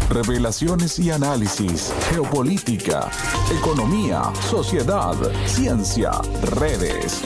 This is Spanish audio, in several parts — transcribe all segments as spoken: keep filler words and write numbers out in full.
Revelaciones y análisis, geopolítica, economía, sociedad, ciencia, redes.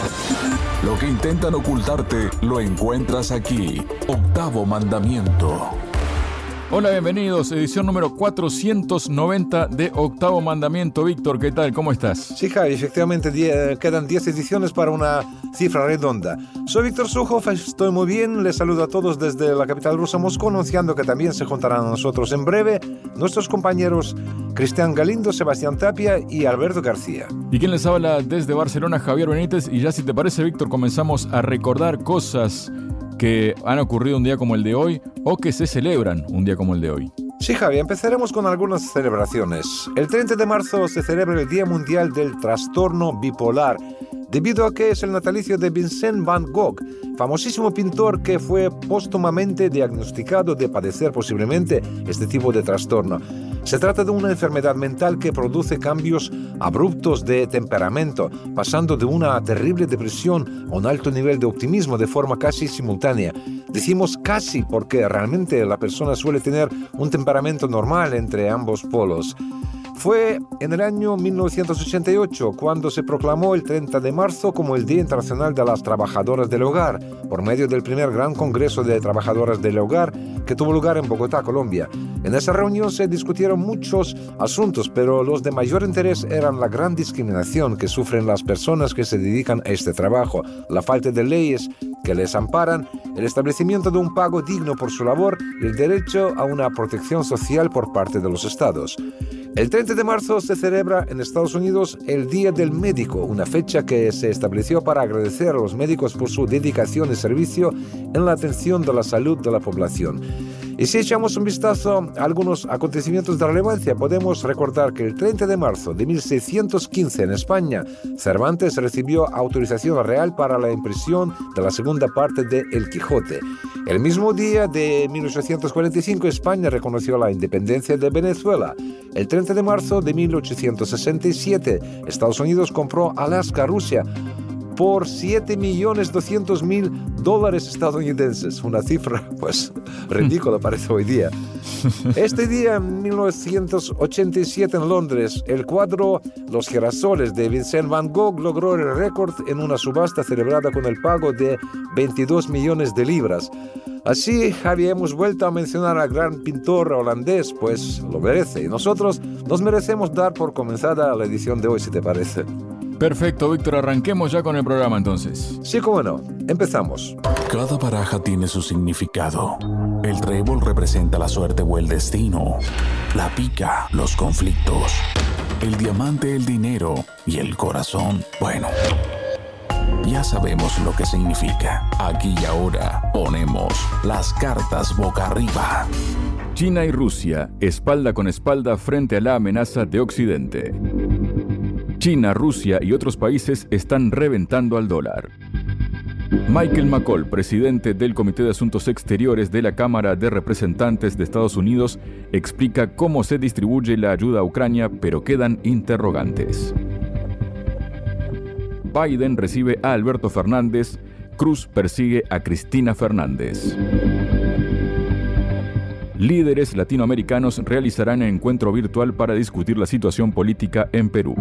Lo que intentan ocultarte lo encuentras aquí. Octavo Mandamiento. Hola, bienvenidos. Edición número cuatrocientos noventa de Octavo Mandamiento. Víctor, ¿qué tal? ¿Cómo estás? Sí, Javi, efectivamente die- quedan diez ediciones para una cifra redonda. Soy Víctor Sujo, estoy muy bien. Les saludo a todos desde la capital rusa, Moscú, anunciando que también se juntarán a nosotros en breve nuestros compañeros Cristian Galindo, Sebastián Tapia y Alberto García. ¿Y quién les habla desde Barcelona? Javier Benítez. Y ya si te parece, Víctor, comenzamos a recordar cosas que han ocurrido un día como el de hoy o que se celebran un día como el de hoy. Sí, Javi, empezaremos con algunas celebraciones. El treinta de marzo se celebra el Día Mundial del Trastorno Bipolar, debido a que es el natalicio de Vincent van Gogh, famosísimo pintor que fue póstumamente diagnosticado de padecer posiblemente este tipo de trastorno. Se trata de una enfermedad mental que produce cambios abruptos de temperamento, pasando de una terrible depresión a un alto nivel de optimismo de forma casi simultánea. Decimos casi porque realmente la persona suele tener un temperamento normal entre ambos polos. Fue en el año mil novecientos ochenta y ocho cuando se proclamó el treinta de marzo como el Día Internacional de las Trabajadoras del Hogar, por medio del primer gran congreso de trabajadoras del hogar que tuvo lugar en Bogotá, Colombia. En esa reunión se discutieron muchos asuntos, pero los de mayor interés eran la gran discriminación que sufren las personas que se dedican a este trabajo, la falta de leyes que les amparan, el establecimiento de un pago digno por su labor y el derecho a una protección social por parte de los estados. El treinta de marzo se celebra en Estados Unidos el Día del Médico, una fecha que se estableció para agradecer a los médicos por su dedicación y servicio en la atención de la salud de la población. Y si echamos un vistazo a algunos acontecimientos de relevancia, podemos recordar que el treinta de marzo de mil seiscientos quince en España, Cervantes recibió autorización real para la impresión de la segunda parte de El Quijote. El mismo día de mil ochocientos cuarenta y cinco, España reconoció la independencia de Venezuela. El treinta de marzo de mil ochocientos sesenta y siete, Estados Unidos compró Alaska a Rusia por siete millones doscientos mil dólares estadounidenses. Una cifra, pues, ridícula parece hoy día. Este día, en mil novecientos ochenta y siete, en Londres, el cuadro Los girasoles de Vincent van Gogh logró el récord en una subasta celebrada con el pago de veintidós millones de libras. Así, Javi, hemos vuelto a mencionar al gran pintor holandés, pues lo merece. Y nosotros nos merecemos dar por comenzada la edición de hoy, si te parece. Perfecto, Víctor. Arranquemos ya con el programa, entonces. Sí, cómo no. Empezamos. Cada baraja tiene su significado. El trébol representa la suerte o el destino. La pica, los conflictos. El diamante, el dinero. Y el corazón, bueno, ya sabemos lo que significa. Aquí y ahora ponemos las cartas boca arriba. China y Rusia, espalda con espalda frente a la amenaza de Occidente. China, Rusia y otros países están reventando al dólar. Michael McCaul, presidente del Comité de Asuntos Exteriores de la Cámara de Representantes de Estados Unidos, explica cómo se distribuye la ayuda a Ucrania, pero quedan interrogantes. Biden recibe a Alberto Fernández, Cruz persigue a Cristina Fernández. Líderes latinoamericanos realizarán encuentro virtual para discutir la situación política en Perú.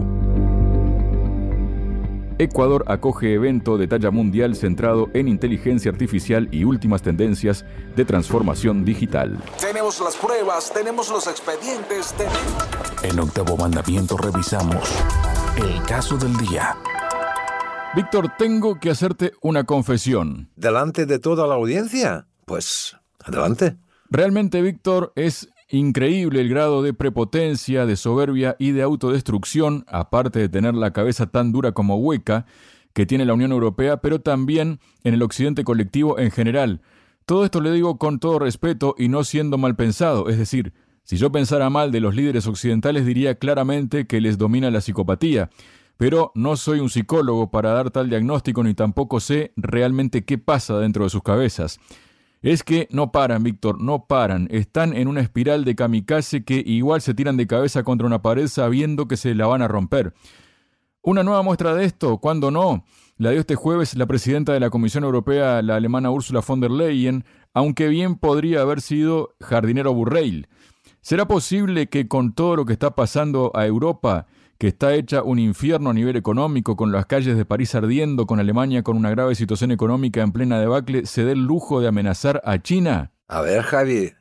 Ecuador acoge evento de talla mundial centrado en inteligencia artificial y últimas tendencias de transformación digital. Tenemos las pruebas, tenemos los expedientes. Ten... En Octavo Mandamiento revisamos el caso del día. Víctor, tengo que hacerte una confesión. ¿Delante de toda la audiencia? Pues, adelante. Realmente, Víctor, es increíble el grado de prepotencia, de soberbia y de autodestrucción, aparte de tener la cabeza tan dura como hueca, que tiene la Unión Europea, pero también en el occidente colectivo en general. Todo esto le digo con todo respeto y no siendo mal pensado, es decir, si yo pensara mal de los líderes occidentales diría claramente que les domina la psicopatía, pero no soy un psicólogo para dar tal diagnóstico ni tampoco sé realmente qué pasa dentro de sus cabezas. Es que no paran, Víctor, no paran. Están en una espiral de kamikaze que igual se tiran de cabeza contra una pared sabiendo que se la van a romper. Una nueva muestra de esto, ¿cuándo no? La dio este jueves la presidenta de la Comisión Europea, la alemana Ursula von der Leyen, aunque bien podría haber sido Jardinero Burreil. ¿Será posible que con todo lo que está pasando a Europa, que está hecha un infierno a nivel económico, con las calles de París ardiendo, con Alemania con una grave situación económica en plena debacle, se dé el lujo de amenazar a China? A ver, Javi,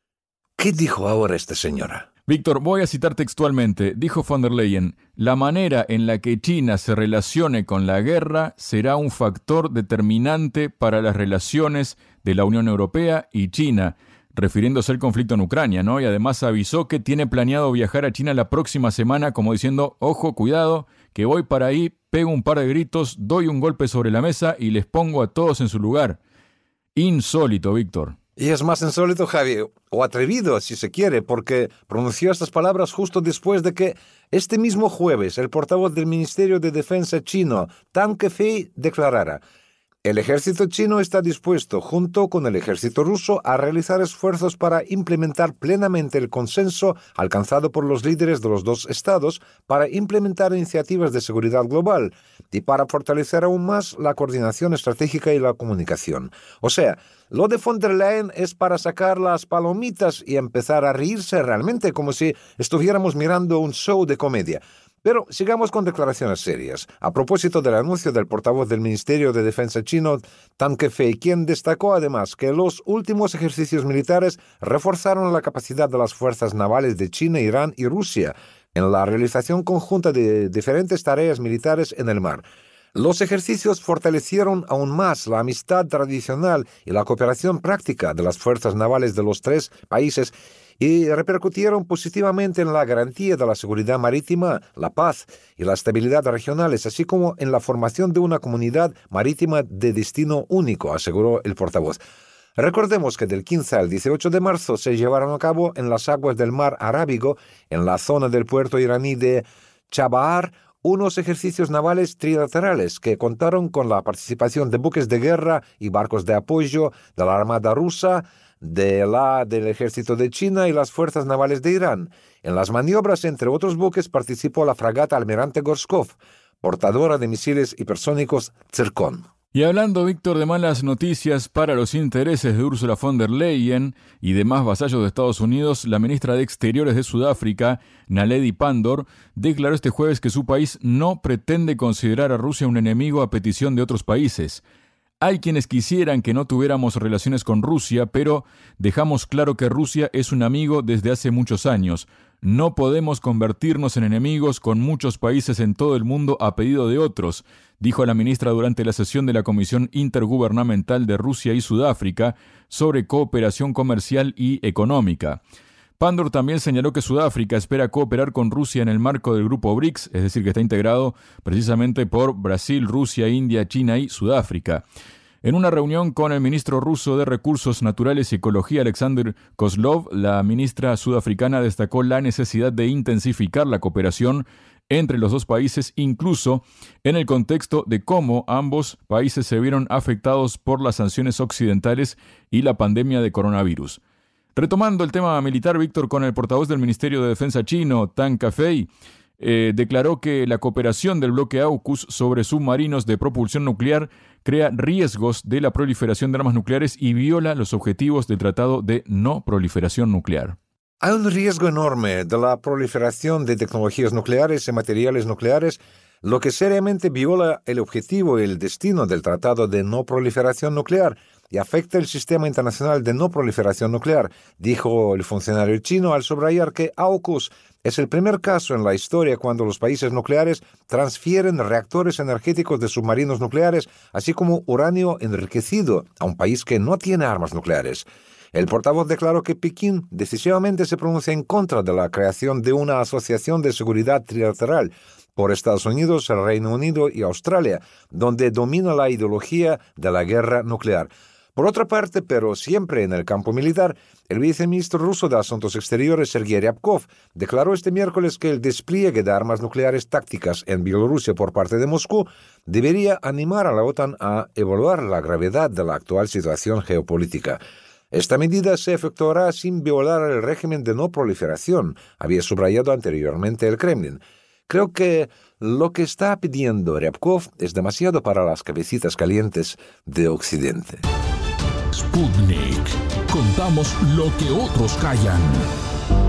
¿qué dijo ahora esta señora? Víctor, voy a citar textualmente. Dijo von der Leyen, la manera en la que China se relacione con la guerra será un factor determinante para las relaciones de la Unión Europea y China, refiriéndose al conflicto en Ucrania, ¿no? Y además avisó que tiene planeado viajar a China la próxima semana, como diciendo, ojo, cuidado, que voy para ahí, pego un par de gritos, doy un golpe sobre la mesa y les pongo a todos en su lugar. Insólito, Víctor. Y es más insólito, Javi, o atrevido, si se quiere, porque pronunció estas palabras justo después de que este mismo jueves el portavoz del Ministerio de Defensa chino, Tang Kefei, declarara: el ejército chino está dispuesto, junto con el ejército ruso, a realizar esfuerzos para implementar plenamente el consenso alcanzado por los líderes de los dos estados para implementar iniciativas de seguridad global y para fortalecer aún más la coordinación estratégica y la comunicación. O sea, lo de von der Leyen es para sacar las palomitas y empezar a reírse realmente como si estuviéramos mirando un show de comedia. Pero sigamos con declaraciones serias. A propósito del anuncio del portavoz del Ministerio de Defensa chino, Tang Kefei, quien destacó además que los últimos ejercicios militares reforzaron la capacidad de las fuerzas navales de China, Irán y Rusia en la realización conjunta de diferentes tareas militares en el mar. Los ejercicios fortalecieron aún más la amistad tradicional y la cooperación práctica de las fuerzas navales de los tres países y repercutieron positivamente en la garantía de la seguridad marítima, la paz y la estabilidad regionales, así como en la formación de una comunidad marítima de destino único, aseguró el portavoz. Recordemos que del quince al dieciocho de marzo se llevaron a cabo en las aguas del mar Arábigo, en la zona del puerto iraní de Chabahar, unos ejercicios navales trilaterales que contaron con la participación de buques de guerra y barcos de apoyo de la Armada rusa, de la del Ejército de China y las Fuerzas Navales de Irán. En las maniobras, entre otros buques, participó la fragata Almirante Gorshkov, portadora de misiles hipersónicos Zircon. Y hablando, Víctor, de malas noticias para los intereses de Ursula von der Leyen y demás vasallos de Estados Unidos, la ministra de Exteriores de Sudáfrica, Naledi Pandor, declaró este jueves que su país no pretende considerar a Rusia un enemigo a petición de otros países. Hay quienes quisieran que no tuviéramos relaciones con Rusia, pero dejamos claro que Rusia es un amigo desde hace muchos años. No podemos convertirnos en enemigos con muchos países en todo el mundo a pedido de otros, dijo la ministra durante la sesión de la Comisión Intergubernamental de Rusia y Sudáfrica sobre cooperación comercial y económica. Pandor también señaló que Sudáfrica espera cooperar con Rusia en el marco del Grupo BRICS, es decir, que está integrado precisamente por Brasil, Rusia, India, China y Sudáfrica. En una reunión con el ministro ruso de Recursos Naturales y Ecología, Alexander Kozlov, la ministra sudafricana destacó la necesidad de intensificar la cooperación entre los dos países, incluso en el contexto de cómo ambos países se vieron afectados por las sanciones occidentales y la pandemia de coronavirus. Retomando el tema militar, Víctor, con el portavoz del Ministerio de Defensa chino, Tang Kefei, eh, declaró que la cooperación del bloque AUKUS sobre submarinos de propulsión nuclear crea riesgos de la proliferación de armas nucleares y viola los objetivos del Tratado de No Proliferación Nuclear. Hay un riesgo enorme de la proliferación de tecnologías nucleares y materiales nucleares, lo que seriamente viola el objetivo y el destino del Tratado de No Proliferación Nuclear y afecta el sistema internacional de no proliferación nuclear, dijo el funcionario chino al subrayar que AUKUS es el primer caso en la historia cuando los países nucleares transfieren reactores energéticos de submarinos nucleares, así como uranio enriquecido, a un país que no tiene armas nucleares. El portavoz declaró que Pekín decisivamente se pronuncia en contra de la creación de una asociación de seguridad trilateral por Estados Unidos, el Reino Unido y Australia, donde domina la ideología de la guerra nuclear. Por otra parte, pero siempre en el campo militar, el viceministro ruso de Asuntos Exteriores, Sergei Ryabkov, declaró este miércoles que el despliegue de armas nucleares tácticas en Bielorrusia por parte de Moscú debería animar a la OTAN a evaluar la gravedad de la actual situación geopolítica. Esta medida se efectuará sin violar el régimen de no proliferación, había subrayado anteriormente el Kremlin. Creo que lo que está pidiendo Ryabkov es demasiado para las cabecitas calientes de Occidente. Sputnik. Contamos lo que otros callan.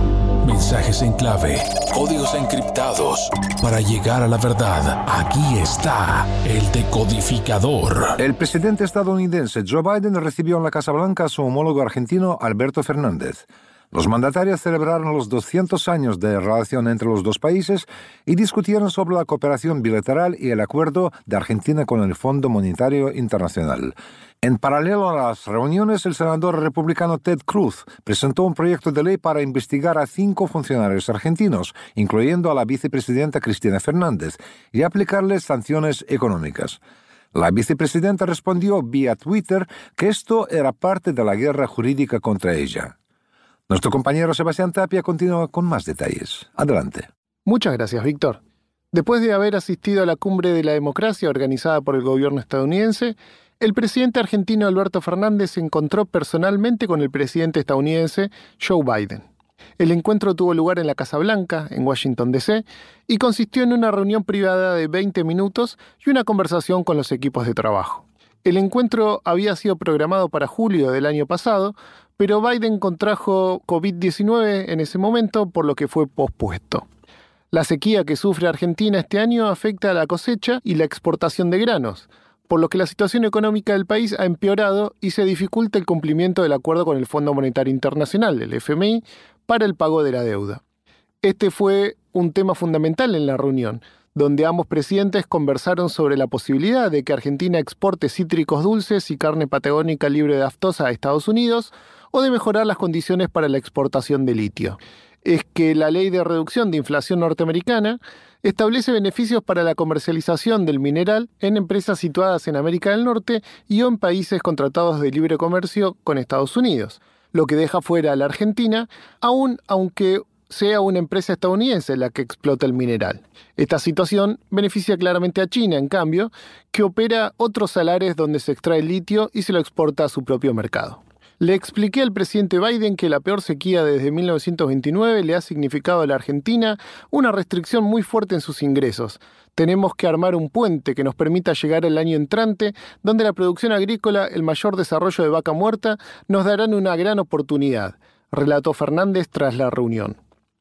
Mensajes en clave, códigos encriptados. Para llegar a la verdad, aquí está el decodificador. El presidente estadounidense Joe Biden recibió en la Casa Blanca a su homólogo argentino Alberto Fernández. Los mandatarios celebraron los doscientos años de relación entre los dos países y discutieron sobre la cooperación bilateral y el acuerdo de Argentina con el Fondo Monetario Internacional. En paralelo a las reuniones, el senador republicano Ted Cruz presentó un proyecto de ley para investigar a cinco funcionarios argentinos, incluyendo a la vicepresidenta Cristina Fernández, y aplicarles sanciones económicas. La vicepresidenta respondió vía Twitter que esto era parte de la guerra jurídica contra ella. Nuestro compañero Sebastián Tapia continúa con más detalles. Adelante. Muchas gracias, Víctor. Después de haber asistido a la Cumbre de la Democracia organizada por el gobierno estadounidense, el presidente argentino Alberto Fernández se encontró personalmente con el presidente estadounidense Joe Biden. El encuentro tuvo lugar en la Casa Blanca, en Washington, D C, y consistió en una reunión privada de veinte minutos y una conversación con los equipos de trabajo. El encuentro había sido programado para julio del año pasado, pero Biden contrajo covid diecinueve en ese momento, por lo que fue pospuesto. La sequía que sufre Argentina este año afecta a la cosecha y la exportación de granos, por lo que la situación económica del país ha empeorado y se dificulta el cumplimiento del acuerdo con el Fondo Monetario Internacional, el F M I, para el pago de la deuda. Este fue un tema fundamental en la reunión, donde ambos presidentes conversaron sobre la posibilidad de que Argentina exporte cítricos dulces y carne patagónica libre de aftosa a Estados Unidos, o de mejorar las condiciones para la exportación de litio. Es que la Ley de Reducción de Inflación norteamericana establece beneficios para la comercialización del mineral en empresas situadas en América del Norte y o en países con tratados de libre comercio con Estados Unidos, lo que deja fuera a la Argentina, aun aunque sea una empresa estadounidense la que explota el mineral. Esta situación beneficia claramente a China, en cambio, que opera otros salares donde se extrae litio y se lo exporta a su propio mercado. Le expliqué al presidente Biden que la peor sequía desde mil novecientos veintinueve le ha significado a la Argentina una restricción muy fuerte en sus ingresos. Tenemos que armar un puente que nos permita llegar al año entrante, donde la producción agrícola, el mayor desarrollo de vaca muerta, nos darán una gran oportunidad, relató Fernández tras la reunión.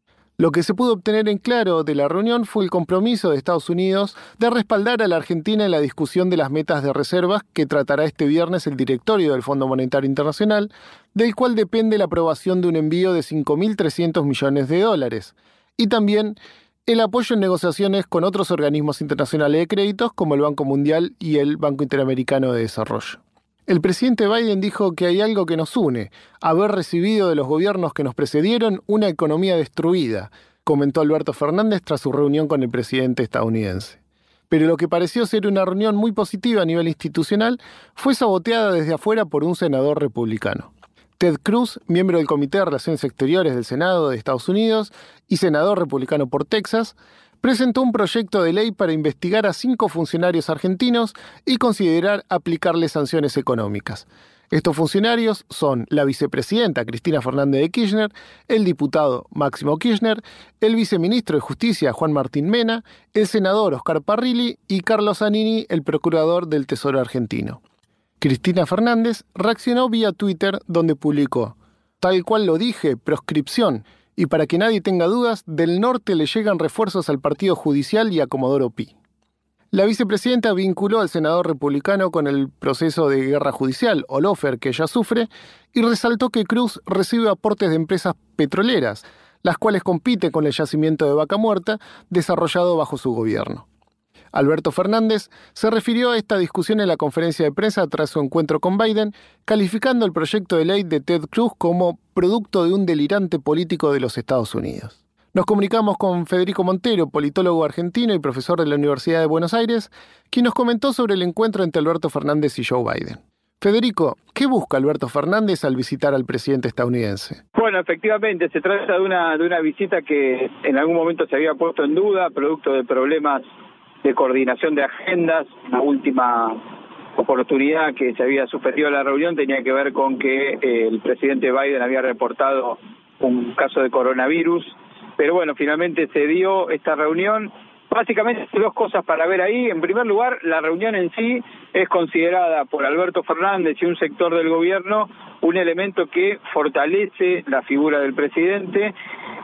Lo que se pudo obtener en claro de la reunión fue el compromiso de Estados Unidos de respaldar a la Argentina en la discusión de las metas de reservas que tratará este viernes el directorio del Fondo Monetario Internacional, del cual depende la aprobación de un envío de cinco mil trescientos millones de dólares, y también el apoyo en negociaciones con otros organismos internacionales de créditos como el Banco Mundial y el Banco Interamericano de Desarrollo. El presidente Biden dijo que hay algo que nos une, haber recibido de los gobiernos que nos precedieron una economía destruida, comentó Alberto Fernández tras su reunión con el presidente estadounidense. Pero lo que pareció ser una reunión muy positiva a nivel institucional fue saboteada desde afuera por un senador republicano. Ted Cruz, miembro del Comité de Relaciones Exteriores del Senado de Estados Unidos y senador republicano por Texas, presentó un proyecto de ley para investigar a cinco funcionarios argentinos y considerar aplicarles sanciones económicas. Estos funcionarios son la vicepresidenta Cristina Fernández de Kirchner, el diputado Máximo Kirchner, el viceministro de Justicia Juan Martín Mena, el senador Oscar Parrilli y Carlos Zanini, el procurador del Tesoro argentino. Cristina Fernández reaccionó vía Twitter, donde publicó: tal cual lo dije, proscripción. Y para que nadie tenga dudas, del norte le llegan refuerzos al Partido Judicial y a Comodoro Pi. La vicepresidenta vinculó al senador republicano con el proceso de guerra judicial, o lawfare, que ella sufre, y resaltó que Cruz recibe aportes de empresas petroleras, las cuales compiten con el yacimiento de Vaca Muerta, desarrollado bajo su gobierno. Alberto Fernández se refirió a esta discusión en la conferencia de prensa tras su encuentro con Biden, calificando el proyecto de ley de Ted Cruz como producto de un delirante político de los Estados Unidos. Nos comunicamos con Federico Montero, politólogo argentino y profesor de la Universidad de Buenos Aires, quien nos comentó sobre el encuentro entre Alberto Fernández y Joe Biden. Federico, ¿qué busca Alberto Fernández al visitar al presidente estadounidense? Bueno, efectivamente, se trata de una, de una visita que en algún momento se había puesto en duda, producto de problemas de coordinación de agendas. La última oportunidad que se había suspendido la reunión tenía que ver con que eh, el presidente Biden había reportado un caso de coronavirus, pero bueno, finalmente se dio esta reunión. Básicamente dos cosas para ver ahí. En primer lugar, la reunión en sí es considerada por Alberto Fernández y un sector del gobierno un elemento que fortalece la figura del presidente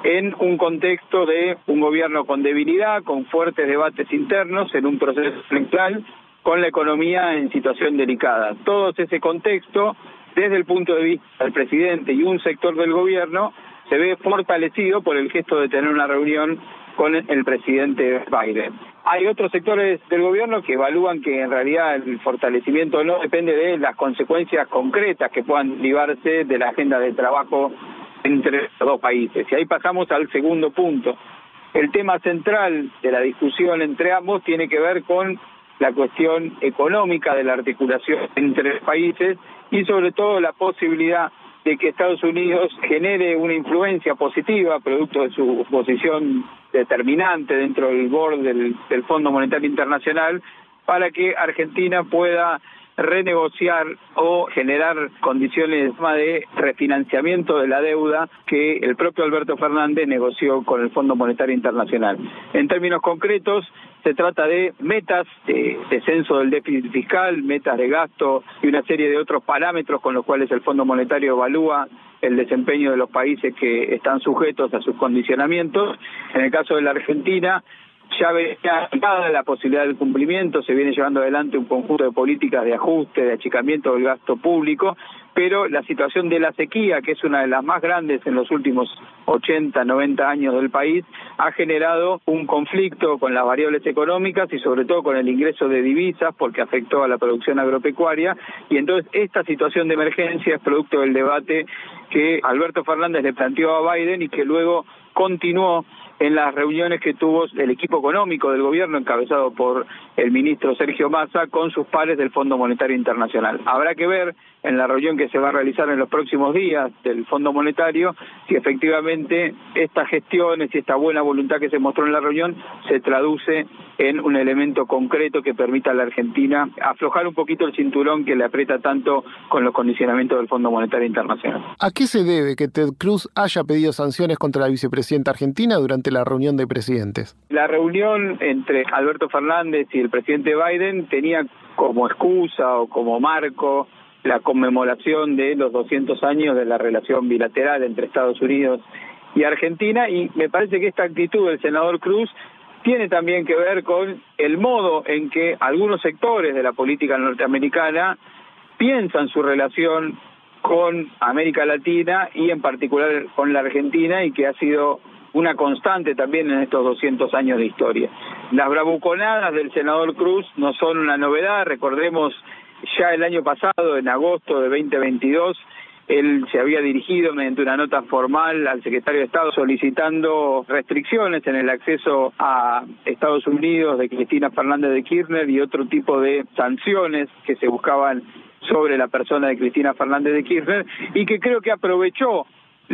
en un contexto de un gobierno con debilidad, con fuertes debates internos, en un proceso electoral, con la economía en situación delicada. Todo ese contexto, desde el punto de vista del presidente y un sector del gobierno, se ve fortalecido por el gesto de tener una reunión con el presidente Biden. Hay otros sectores del gobierno que evalúan que en realidad el fortalecimiento no depende de las consecuencias concretas que puedan derivarse de la agenda de trabajo entre los dos países. Y ahí pasamos al segundo punto. El tema central de la discusión entre ambos tiene que ver con la cuestión económica de la articulación entre los países y sobre todo la posibilidad de que Estados Unidos genere una influencia positiva producto de su posición determinante dentro del board del, del Fondo Monetario Internacional para que Argentina pueda renegociar o generar condiciones de refinanciamiento de la deuda que el propio Alberto Fernández negoció con el Fondo Monetario Internacional. En términos concretos, se trata de metas de descenso del déficit fiscal, metas de gasto y una serie de otros parámetros con los cuales el Fondo Monetario evalúa el desempeño de los países que están sujetos a sus condicionamientos. En el caso de la Argentina, ya venía dada la posibilidad del cumplimiento, se viene llevando adelante un conjunto de políticas de ajuste, de achicamiento del gasto público, pero la situación de la sequía, que es una de las más grandes en los últimos ochenta, noventa años del país, ha generado un conflicto con las variables económicas y sobre todo con el ingreso de divisas porque afectó a la producción agropecuaria, y entonces esta situación de emergencia es producto del debate que Alberto Fernández le planteó a Biden y que luego continuó en las reuniones que tuvo el equipo económico del gobierno encabezado por el ministro Sergio Massa con sus pares del Fondo Monetario Internacional. Habrá que ver en la reunión que se va a realizar en los próximos días del Fondo Monetario si efectivamente estas gestiones y esta buena voluntad que se mostró en la reunión se traduce en un elemento concreto que permita a la Argentina aflojar un poquito el cinturón que le aprieta tanto con los condicionamientos del Fondo Monetario Internacional. ¿A qué se debe que Ted Cruz haya pedido sanciones contra la vicepresidenta argentina durante la reunión de presidentes? La reunión entre Alberto Fernández y el presidente Biden tenía como excusa o como marco la conmemoración de los doscientos años de la relación bilateral entre Estados Unidos y Argentina, y me parece que esta actitud del senador Cruz tiene también que ver con el modo en que algunos sectores de la política norteamericana piensan su relación con América Latina y en particular con la Argentina, y que ha sido una constante también en estos doscientos años de historia. Las bravuconadas del senador Cruz no son una novedad. Recordemos, ya el año pasado, en agosto de veinte veintidós, él se había dirigido mediante una nota formal al secretario de Estado solicitando restricciones en el acceso a Estados Unidos de Cristina Fernández de Kirchner y otro tipo de sanciones que se buscaban sobre la persona de Cristina Fernández de Kirchner, y que creo que aprovechó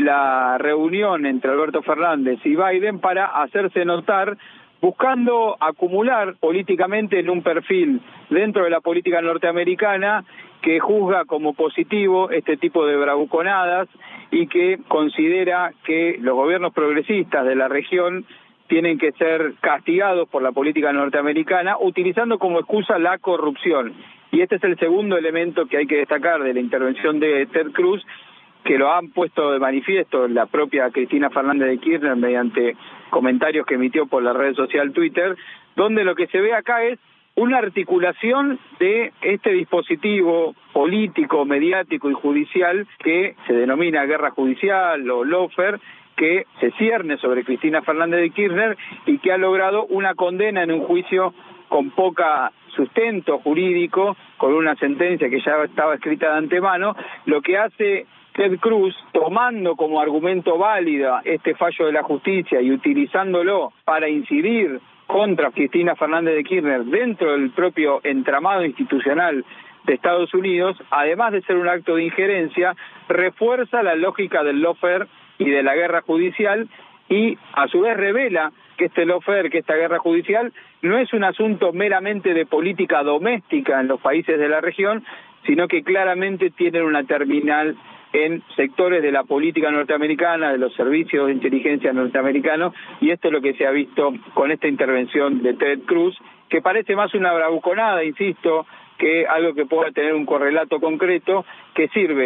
la reunión entre Alberto Fernández y Biden para hacerse notar, buscando acumular políticamente en un perfil dentro de la política norteamericana que juzga como positivo este tipo de bravuconadas y que considera que los gobiernos progresistas de la región tienen que ser castigados por la política norteamericana, utilizando como excusa la corrupción. Y este es el segundo elemento que hay que destacar de la intervención de Ted Cruz, que lo han puesto de manifiesto la propia Cristina Fernández de Kirchner mediante comentarios que emitió por la red social Twitter, donde lo que se ve acá es una articulación de este dispositivo político, mediático y judicial que se denomina guerra judicial o lawfare, que se cierne sobre Cristina Fernández de Kirchner y que ha logrado una condena en un juicio con poca sustento jurídico, con una sentencia que ya estaba escrita de antemano, lo que hace Ted Cruz, tomando como argumento válido este fallo de la justicia y utilizándolo para incidir contra Cristina Fernández de Kirchner dentro del propio entramado institucional de Estados Unidos, además de ser un acto de injerencia, refuerza la lógica del lawfare y de la guerra judicial, y a su vez revela que este lawfare, que esta guerra judicial, no es un asunto meramente de política doméstica en los países de la región, sino que claramente tienen una terminal en sectores de la política norteamericana, de los servicios de inteligencia norteamericanos, y esto es lo que se ha visto con esta intervención de Ted Cruz, que parece más una bravuconada, insisto, que algo que pueda tener un correlato concreto, que sirve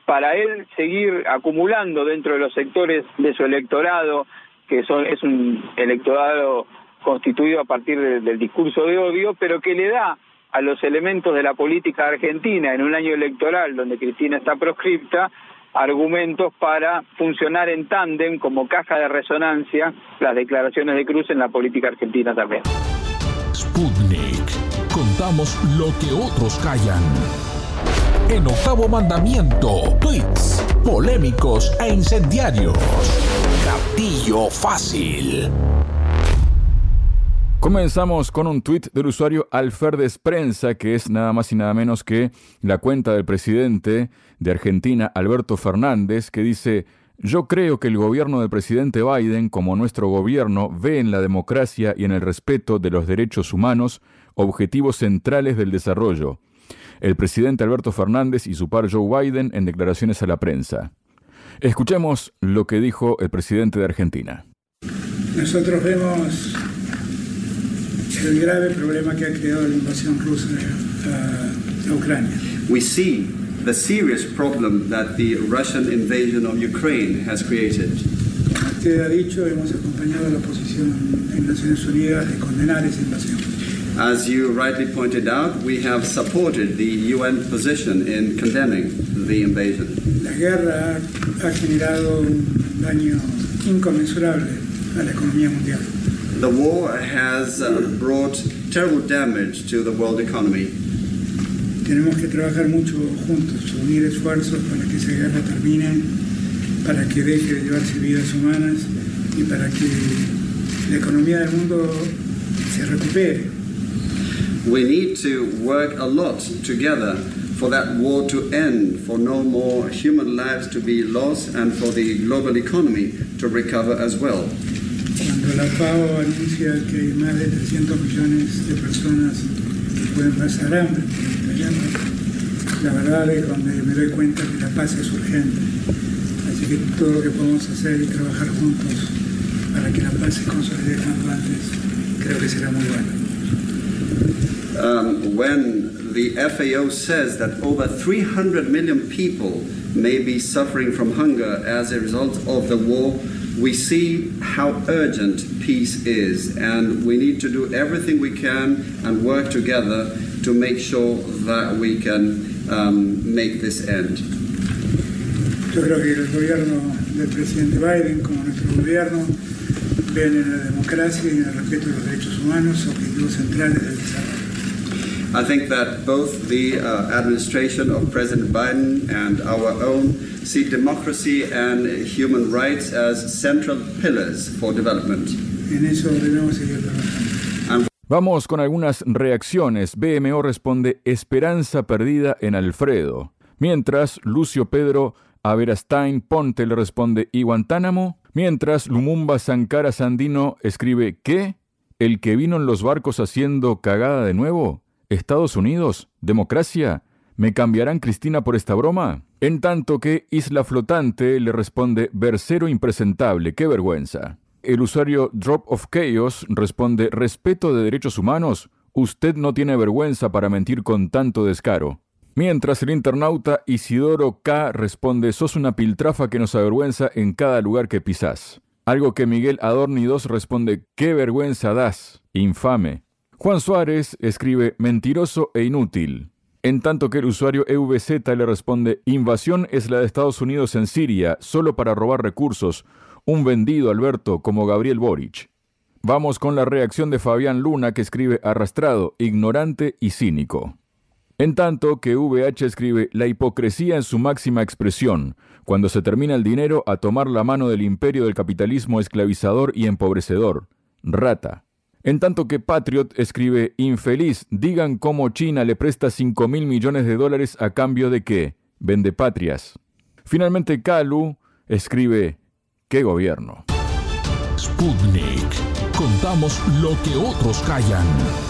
para él seguir acumulando dentro de los sectores de su electorado, que son es un electorado constituido a partir de, del discurso de odio, pero que le da a los elementos de la política argentina en un año electoral donde Cristina está proscripta, argumentos para funcionar en tándem como caja de resonancia las declaraciones de Cruz en la política argentina también. Sputnik. Contamos lo que otros callan. En Octavo Mandamiento, tweets polémicos e incendiarios. Gatillo fácil. Comenzamos con un tuit del usuario Alferdes Prensa, que es nada más y nada menos que la cuenta del presidente de Argentina, Alberto Fernández, que dice: yo creo que el gobierno del presidente Biden, como nuestro gobierno, ve en la democracia y en el respeto de los derechos humanos objetivos centrales del desarrollo. El presidente Alberto Fernández y su par Joe Biden en declaraciones a la prensa. Escuchemos lo que dijo el presidente de Argentina. Nosotros vemos el grave problema que ha creado la invasión rusa a, a Ucrania. We see the serious problem that the Russian invasion of Ukraine has created. Como usted ha dicho, hemos acompañado a la posición en Naciones Unidas de condenar esa invasión. As you rightly pointed out, we have supported the U N position in condemning the invasion. La guerra ha generado un daño inconmensurable a la economía mundial. The war has uh, brought terrible damage to the world economy. Tenemos que trabajar mucho juntos, unir esfuerzos para que esa guerra termine, para que deje de llevarse vidas humanas y para que la economía del mundo se recupere. We need to work a lot together for that war to end, for no more human lives to be lost, and for the global economy to recover as well. Cuando la FAO anuncia que hay más de trescientos millones de personas que pueden pasar hambre por esta guerra, la verdad es donde me doy cuenta que la paz es urgente. Así que todo lo que podemos hacer y trabajar juntos para que la paz se consolide cuanto antes, creo que será muy bueno. Um, when the F A O says that over three hundred million people may be suffering from hunger as a result of the war, we see how urgent peace is, and we need to do everything we can and work together to make sure that we can um, make this end. Yo creo que el gobierno del presidente Biden, como nuestro gobierno, ven en la democracia y en el respeto de los derechos humanos objetivos centrales del desarrollo. I think that both the uh, administration of President Biden and our own see democracy and human rights as central pillars for development. En eso debemos seguir trabajando. Vamos con algunas reacciones. B M O responde: esperanza perdida en Alfredo. Mientras, Lucio Pedro Averastain Ponte le responde: ¿y Guantánamo? Mientras, Lumumba Sankara Sandino escribe: ¿qué? ¿El que vino en los barcos haciendo cagada de nuevo? ¿Estados Unidos? ¿Democracia? ¿Me cambiarán Cristina por esta broma? En tanto que Isla Flotante le responde: versero impresentable, qué vergüenza. El usuario Drop of Chaos responde: respeto de derechos humanos, usted no tiene vergüenza para mentir con tanto descaro. Mientras el internauta Isidoro K responde: sos una piltrafa que nos avergüenza en cada lugar que pisás. Algo que Miguel Adorni dos responde: qué vergüenza das, infame. Juan Suárez escribe: mentiroso e inútil. En tanto que el usuario E V Z le responde: invasión es la de Estados Unidos en Siria, solo para robar recursos. Un vendido, Alberto, como Gabriel Boric. Vamos con la reacción de Fabián Luna, que escribe: arrastrado, ignorante y cínico. En tanto que V H escribe: la hipocresía en su máxima expresión, cuando se termina el dinero a tomar la mano del imperio del capitalismo esclavizador y empobrecedor. Rata. En tanto que Patriot escribe: infeliz, digan cómo China le presta cinco mil millones de dólares a cambio de qué, vendepatrias. Finalmente Calu escribe: qué gobierno. Sputnik. Contamos lo que otros callan.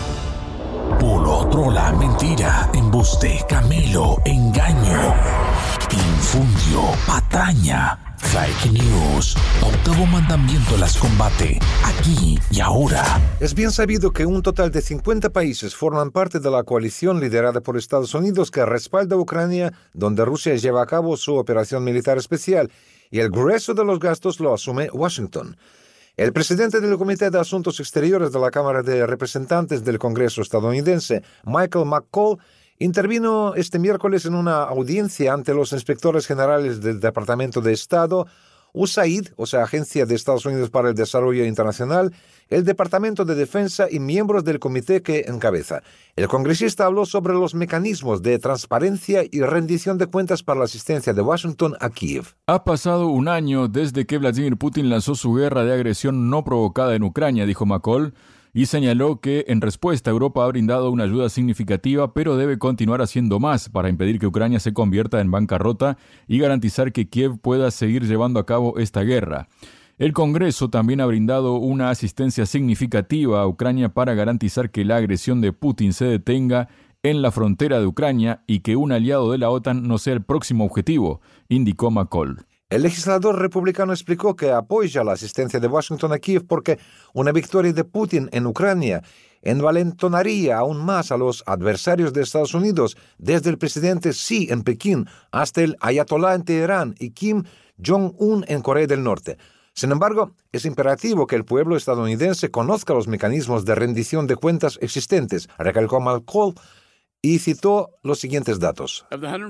Polo, trola, mentira, embuste, camelo, engaño, infundio, patraña, Fake News. Octavo mandamiento las combate, aquí y ahora. Es bien sabido que un total de cincuenta países forman parte de la coalición liderada por Estados Unidos que respalda a Ucrania, donde Rusia lleva a cabo su operación militar especial, y el grueso de los gastos lo asume Washington. El presidente del Comité de Asuntos Exteriores de la Cámara de Representantes del Congreso estadounidense, Michael McCaul, intervino este miércoles en una audiencia ante los inspectores generales del Departamento de Estado, U S A I D, o sea, Agencia de Estados Unidos para el Desarrollo Internacional, el Departamento de Defensa y miembros del comité que encabeza. El congresista habló sobre los mecanismos de transparencia y rendición de cuentas para la asistencia de Washington a Kiev. Ha pasado un año desde que Vladimir Putin lanzó su guerra de agresión no provocada en Ucrania, dijo McCaul, y señaló que en respuesta Europa ha brindado una ayuda significativa, pero debe continuar haciendo más para impedir que Ucrania se convierta en bancarrota y garantizar que Kiev pueda seguir llevando a cabo esta guerra. El Congreso también ha brindado una asistencia significativa a Ucrania para garantizar que la agresión de Putin se detenga en la frontera de Ucrania y que un aliado de la OTAN no sea el próximo objetivo, indicó McCaul. El legislador republicano explicó que apoya la asistencia de Washington a Kiev porque una victoria de Putin en Ucrania envalentonaría aún más a los adversarios de Estados Unidos, desde el presidente Xi en Pekín hasta el ayatolá en Teherán y Kim Jong-un en Corea del Norte. Sin embargo, es imperativo que el pueblo estadounidense conozca los mecanismos de rendición de cuentas existentes, recalcó McCaul, y citó los siguientes datos.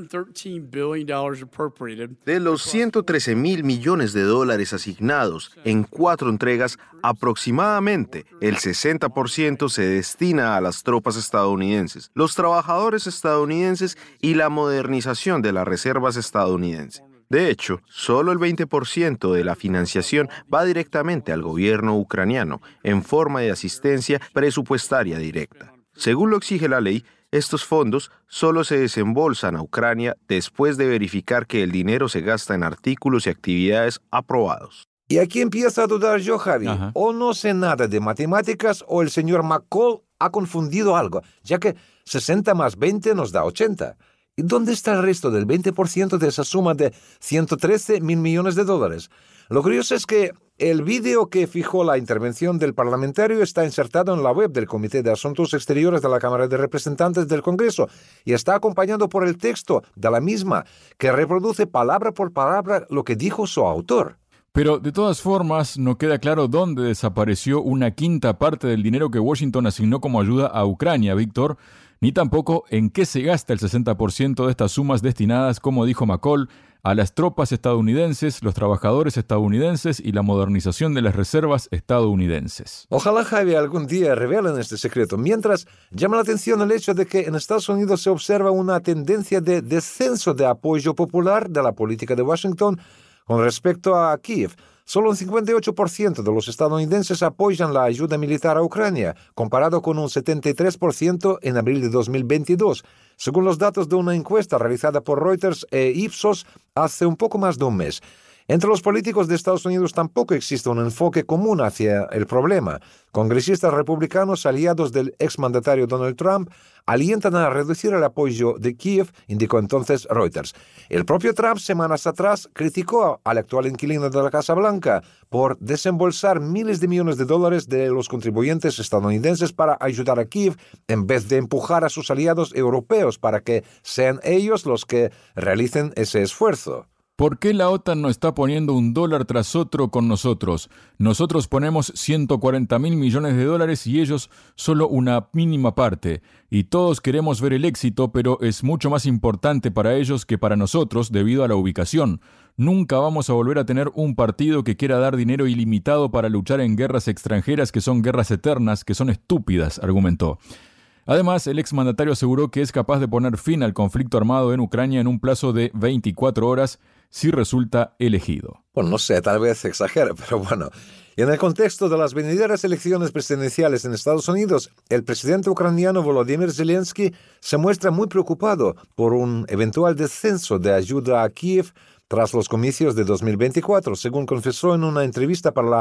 De los ciento trece mil millones de dólares asignados en cuatro entregas, aproximadamente el sesenta por ciento se destina a las tropas estadounidenses, los trabajadores estadounidenses y la modernización de las reservas estadounidenses. De hecho, solo el veinte por ciento de la financiación va directamente al gobierno ucraniano en forma de asistencia presupuestaria directa. Según lo exige la ley, estos fondos solo se desembolsan a Ucrania después de verificar que el dinero se gasta en artículos y actividades aprobados. Y aquí empiezo a dudar yo, Javi. Ajá. O no sé nada de matemáticas o el señor McCaul ha confundido algo, ya que sesenta más veinte nos da ochenta. ¿Y dónde está el resto del veinte por ciento de esa suma de ciento trece mil millones de dólares? Lo curioso es que el vídeo que fijó la intervención del parlamentario está insertado en la web del Comité de Asuntos Exteriores de la Cámara de Representantes del Congreso y está acompañado por el texto de la misma, que reproduce palabra por palabra lo que dijo su autor. Pero de todas formas, no queda claro dónde desapareció una quinta parte del dinero que Washington asignó como ayuda a Ucrania, Víctor, ni tampoco en qué se gasta el sesenta por ciento de estas sumas destinadas, como dijo McCaul, a las tropas estadounidenses, los trabajadores estadounidenses y la modernización de las reservas estadounidenses. Ojalá, Javi, algún día revelen este secreto. Mientras, llama la atención el hecho de que en Estados Unidos se observa una tendencia de descenso de apoyo popular de la política de Washington con respecto a Kiev. Solo un cincuenta y ocho por ciento de los estadounidenses apoyan la ayuda militar a Ucrania, comparado con un setenta y tres por ciento en abril de dos mil veintidós, según los datos de una encuesta realizada por Reuters e Ipsos hace un poco más de un mes. Entre los políticos de Estados Unidos tampoco existe un enfoque común hacia el problema. Congresistas republicanos aliados del exmandatario Donald Trump alientan a reducir el apoyo de Kiev, indicó entonces Reuters. El propio Trump, semanas atrás, criticó al actual inquilino de la Casa Blanca por desembolsar miles de millones de dólares de los contribuyentes estadounidenses para ayudar a Kiev, en vez de empujar a sus aliados europeos para que sean ellos los que realicen ese esfuerzo. ¿Por qué la OTAN no está poniendo un dólar tras otro con nosotros? Nosotros ponemos ciento cuarenta mil millones de dólares y ellos solo una mínima parte. Y todos queremos ver el éxito, pero es mucho más importante para ellos que para nosotros debido a la ubicación. Nunca vamos a volver a tener un partido que quiera dar dinero ilimitado para luchar en guerras extranjeras que son guerras eternas, que son estúpidas, argumentó. Además, el exmandatario aseguró que es capaz de poner fin al conflicto armado en Ucrania en un plazo de veinticuatro horas si resulta elegido. Bueno, no sé, tal vez exagere, pero bueno. Y en el contexto de las venideras elecciones presidenciales en Estados Unidos, el presidente ucraniano Volodymyr Zelensky se muestra muy preocupado por un eventual descenso de ayuda a Kiev tras los comicios de dos mil veinticuatro, según confesó en una entrevista para la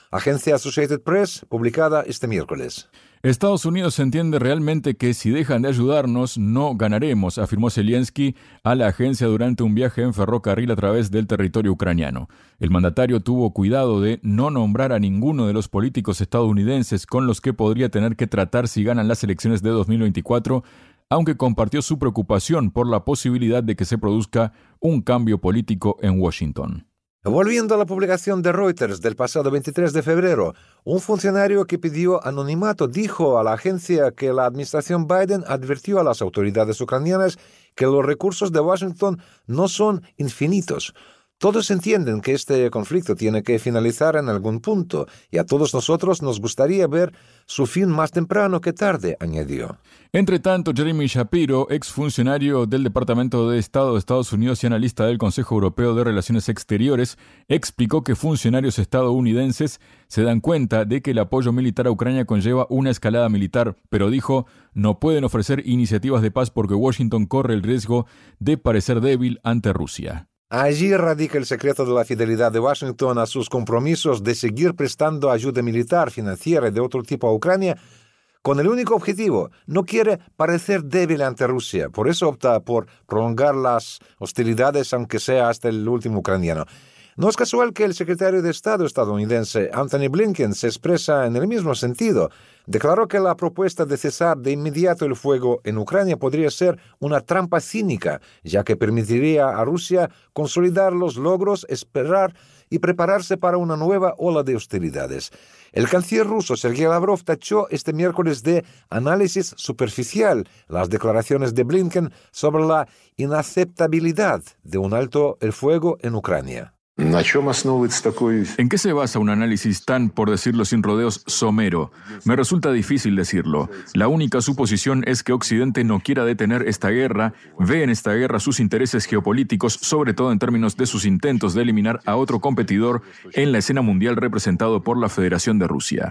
Agencia Associated Press, publicada este miércoles. Estados Unidos entiende realmente que si dejan de ayudarnos, no ganaremos, afirmó Zelensky a la agencia durante un viaje en ferrocarril a través del territorio ucraniano. El mandatario tuvo cuidado de no nombrar a ninguno de los políticos estadounidenses con los que podría tener que tratar si ganan las elecciones de dos mil veinticuatro, aunque compartió su preocupación por la posibilidad de que se produzca un cambio político en Washington. Volviendo a la publicación de Reuters del pasado veintitrés de febrero, un funcionario que pidió anonimato dijo a la agencia que la administración Biden advirtió a las autoridades ucranianas que los recursos de Washington no son infinitos. Todos entienden que este conflicto tiene que finalizar en algún punto, y a todos nosotros nos gustaría ver su fin más temprano que tarde, añadió. Entre tanto, Jeremy Shapiro, exfuncionario del Departamento de Estado de Estados Unidos y analista del Consejo Europeo de Relaciones Exteriores, explicó que funcionarios estadounidenses se dan cuenta de que el apoyo militar a Ucrania conlleva una escalada militar, pero dijo, no pueden ofrecer iniciativas de paz porque Washington corre el riesgo de parecer débil ante Rusia. Allí radica el secreto de la fidelidad de Washington a sus compromisos de seguir prestando ayuda militar, financiera y de otro tipo a Ucrania, con el único objetivo: no quiere parecer débil ante Rusia. Por eso opta por prolongar las hostilidades, aunque sea hasta el último ucraniano. No es casual que el secretario de Estado estadounidense, Anthony Blinken, se expresa en el mismo sentido. Declaró que la propuesta de cesar de inmediato el fuego en Ucrania podría ser una trampa cínica, ya que permitiría a Rusia consolidar los logros, esperar y prepararse para una nueva ola de hostilidades. El canciller ruso Sergei Lavrov tachó este miércoles de análisis superficial las declaraciones de Blinken sobre la inaceptabilidad de un alto el fuego en Ucrania. ¿En qué se basa un análisis tan, por decirlo sin rodeos, somero? Me resulta difícil decirlo. La única suposición es que Occidente no quiera detener esta guerra, ve en esta guerra sus intereses geopolíticos, sobre todo en términos de sus intentos de eliminar a otro competidor en la escena mundial representado por la Federación de Rusia.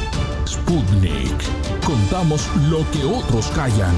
Sputnik. Contamos lo que otros callan.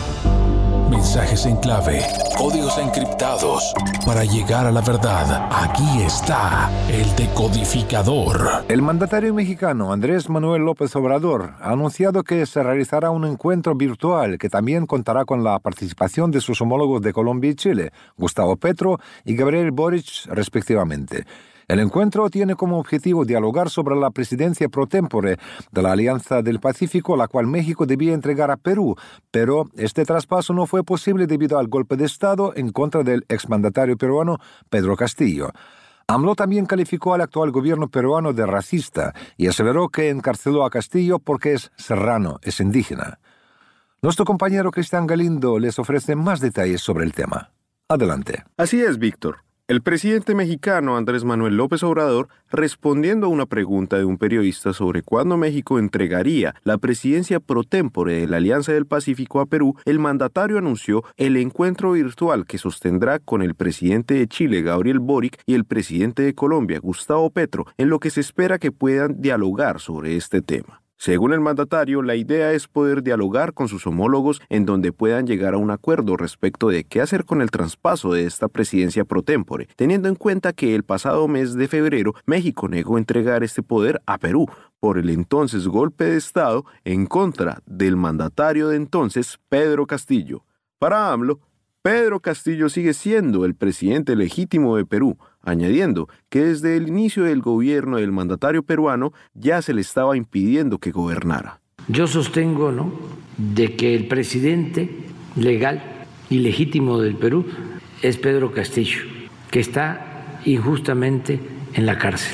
Mensajes en clave, códigos encriptados. Para llegar a la verdad, aquí está el decodificador. El mandatario mexicano Andrés Manuel López Obrador ha anunciado que se realizará un encuentro virtual que también contará con la participación de sus homólogos de Colombia y Chile, Gustavo Petro y Gabriel Boric, respectivamente. El encuentro tiene como objetivo dialogar sobre la presidencia pro tempore de la Alianza del Pacífico, la cual México debía entregar a Perú, pero este traspaso no fue posible debido al golpe de Estado en contra del exmandatario peruano Pedro Castillo. AMLO también calificó al actual gobierno peruano de racista y aseveró que encarceló a Castillo porque es serrano, es indígena. Nuestro compañero Cristian Galindo les ofrece más detalles sobre el tema. Adelante. Así es, Víctor. El presidente mexicano Andrés Manuel López Obrador, respondiendo a una pregunta de un periodista sobre cuándo México entregaría la presidencia pro tempore de la Alianza del Pacífico a Perú, el mandatario anunció el encuentro virtual que sostendrá con el presidente de Chile, Gabriel Boric, y el presidente de Colombia, Gustavo Petro, en lo que se espera que puedan dialogar sobre este tema. Según el mandatario, la idea es poder dialogar con sus homólogos en donde puedan llegar a un acuerdo respecto de qué hacer con el traspaso de esta presidencia pro tempore, teniendo en cuenta que el pasado mes de febrero México negó entregar este poder a Perú por el entonces golpe de Estado en contra del mandatario de entonces, Pedro Castillo. Para AMLO, Pedro Castillo sigue siendo el presidente legítimo de Perú, añadiendo que desde el inicio del gobierno del mandatario peruano ya se le estaba impidiendo que gobernara. Yo sostengo, ¿no?, de que el presidente legal y legítimo del Perú es Pedro Castillo, que está injustamente en la cárcel.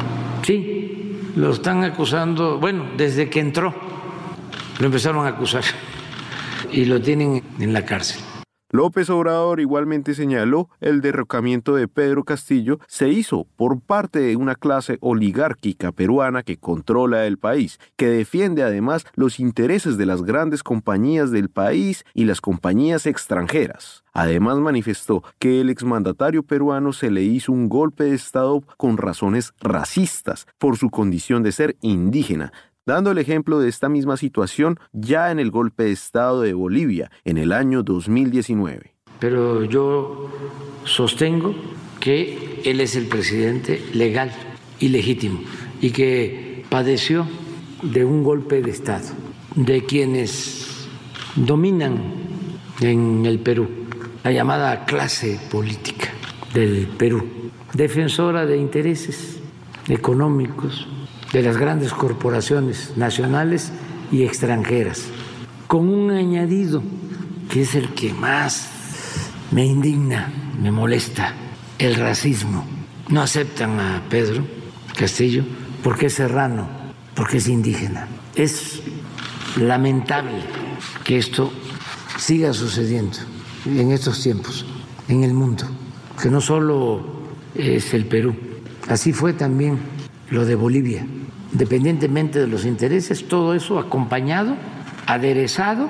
Sí, lo están acusando, bueno, desde que entró lo empezaron a acusar y lo tienen en la cárcel. López Obrador igualmente señaló el derrocamiento de Pedro Castillo se hizo por parte de una clase oligárquica peruana que controla el país, que defiende además los intereses de las grandes compañías del país y las compañías extranjeras. Además manifestó que el exmandatario peruano se le hizo un golpe de Estado con razones racistas por su condición de ser indígena, dando el ejemplo de esta misma situación ya en el golpe de Estado de Bolivia en el año dos mil diecinueve. Pero yo sostengo que él es el presidente legal ilegítimo y que padeció de un golpe de Estado, de quienes dominan en el Perú, la llamada clase política del Perú, defensora de intereses económicos de las grandes corporaciones nacionales y extranjeras, con un añadido que es el que más me indigna, me molesta, el racismo. No aceptan a Pedro Castillo porque es serrano, porque es indígena. Es lamentable que esto siga sucediendo en estos tiempos, en el mundo, que no solo es el Perú, así fue también lo de Bolivia, independientemente de los intereses, todo eso acompañado, aderezado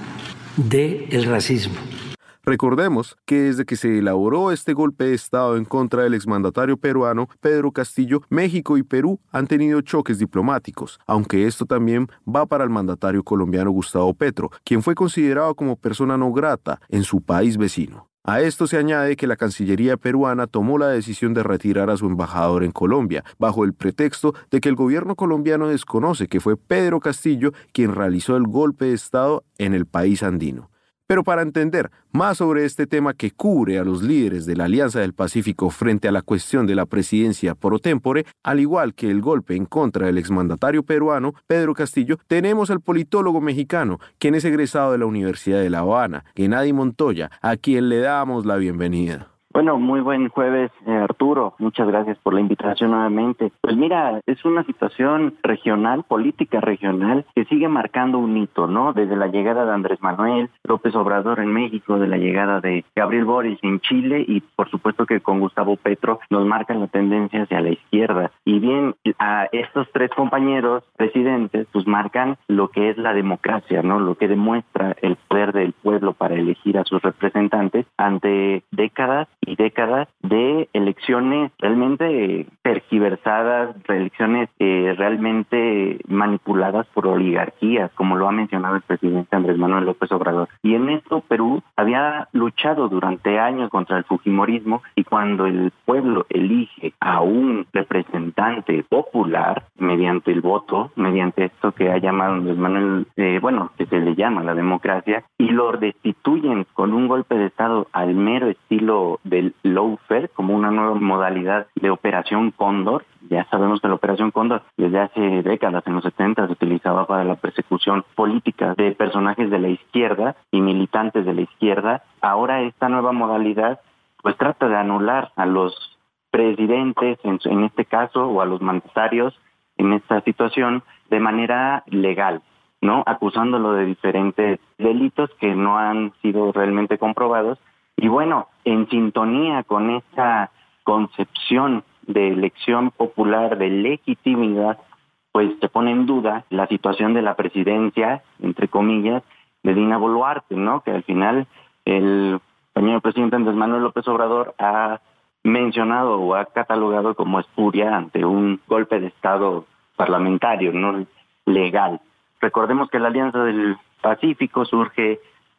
del racismo. Recordemos que desde que se elaboró este golpe de Estado en contra del exmandatario peruano Pedro Castillo, México y Perú han tenido choques diplomáticos, aunque esto también va para el mandatario colombiano Gustavo Petro, quien fue considerado como persona no grata en su país vecino. A esto se añade que la Cancillería peruana tomó la decisión de retirar a su embajador en Colombia, bajo el pretexto de que el gobierno colombiano desconoce que fue Pedro Castillo quien realizó el golpe de Estado en el país andino. Pero para entender más sobre este tema que cubre a los líderes de la Alianza del Pacífico frente a la cuestión de la presidencia pro tempore, al igual que el golpe en contra del exmandatario peruano Pedro Castillo, tenemos al politólogo mexicano, quien es egresado de la Universidad de La Habana, Gennady Montoya, a quien le damos la bienvenida. Bueno, muy buen jueves, eh, Arturo. Muchas gracias por la invitación nuevamente. Pues mira, es una situación regional, política regional, que sigue marcando un hito, ¿no? Desde la llegada de Andrés Manuel López Obrador en México, de la llegada de Gabriel Boric en Chile y por supuesto que con Gustavo Petro nos marcan la tendencia hacia la izquierda. Y bien, a estos tres compañeros presidentes pues marcan lo que es la democracia, ¿no? Lo que demuestra el poder del pueblo para elegir a sus representantes ante décadas y décadas de elecciones realmente tergiversadas, elecciones eh, realmente manipuladas por oligarquías, como lo ha mencionado el presidente Andrés Manuel López Obrador. Y en esto Perú había luchado durante años contra el fujimorismo, y cuando el pueblo elige a un representante popular mediante el voto, mediante esto que ha llamado Andrés Manuel, eh, bueno, que se le llama la democracia, y lo destituyen con un golpe de Estado al mero estilo del lawfare, como una nueva modalidad de Operación Cóndor. Ya sabemos que la Operación Cóndor desde hace décadas, en los setenta, se utilizaba para la persecución política de personajes de la izquierda y militantes de la izquierda. Ahora esta nueva modalidad pues trata de anular a los presidentes, en, en este caso, o a los mandatarios en esta situación, de manera legal, ¿no? Acusándolo de diferentes delitos que no han sido realmente comprobados. Y bueno, en sintonía con esta concepción de elección popular, de legitimidad, pues se pone en duda la situación de la presidencia, entre comillas, de Dina Boluarte, ¿no? Que al final el señor presidente Andrés Manuel López Obrador ha mencionado o ha catalogado como espuria ante un golpe de Estado parlamentario, no legal. Recordemos que la Alianza del Pacífico surge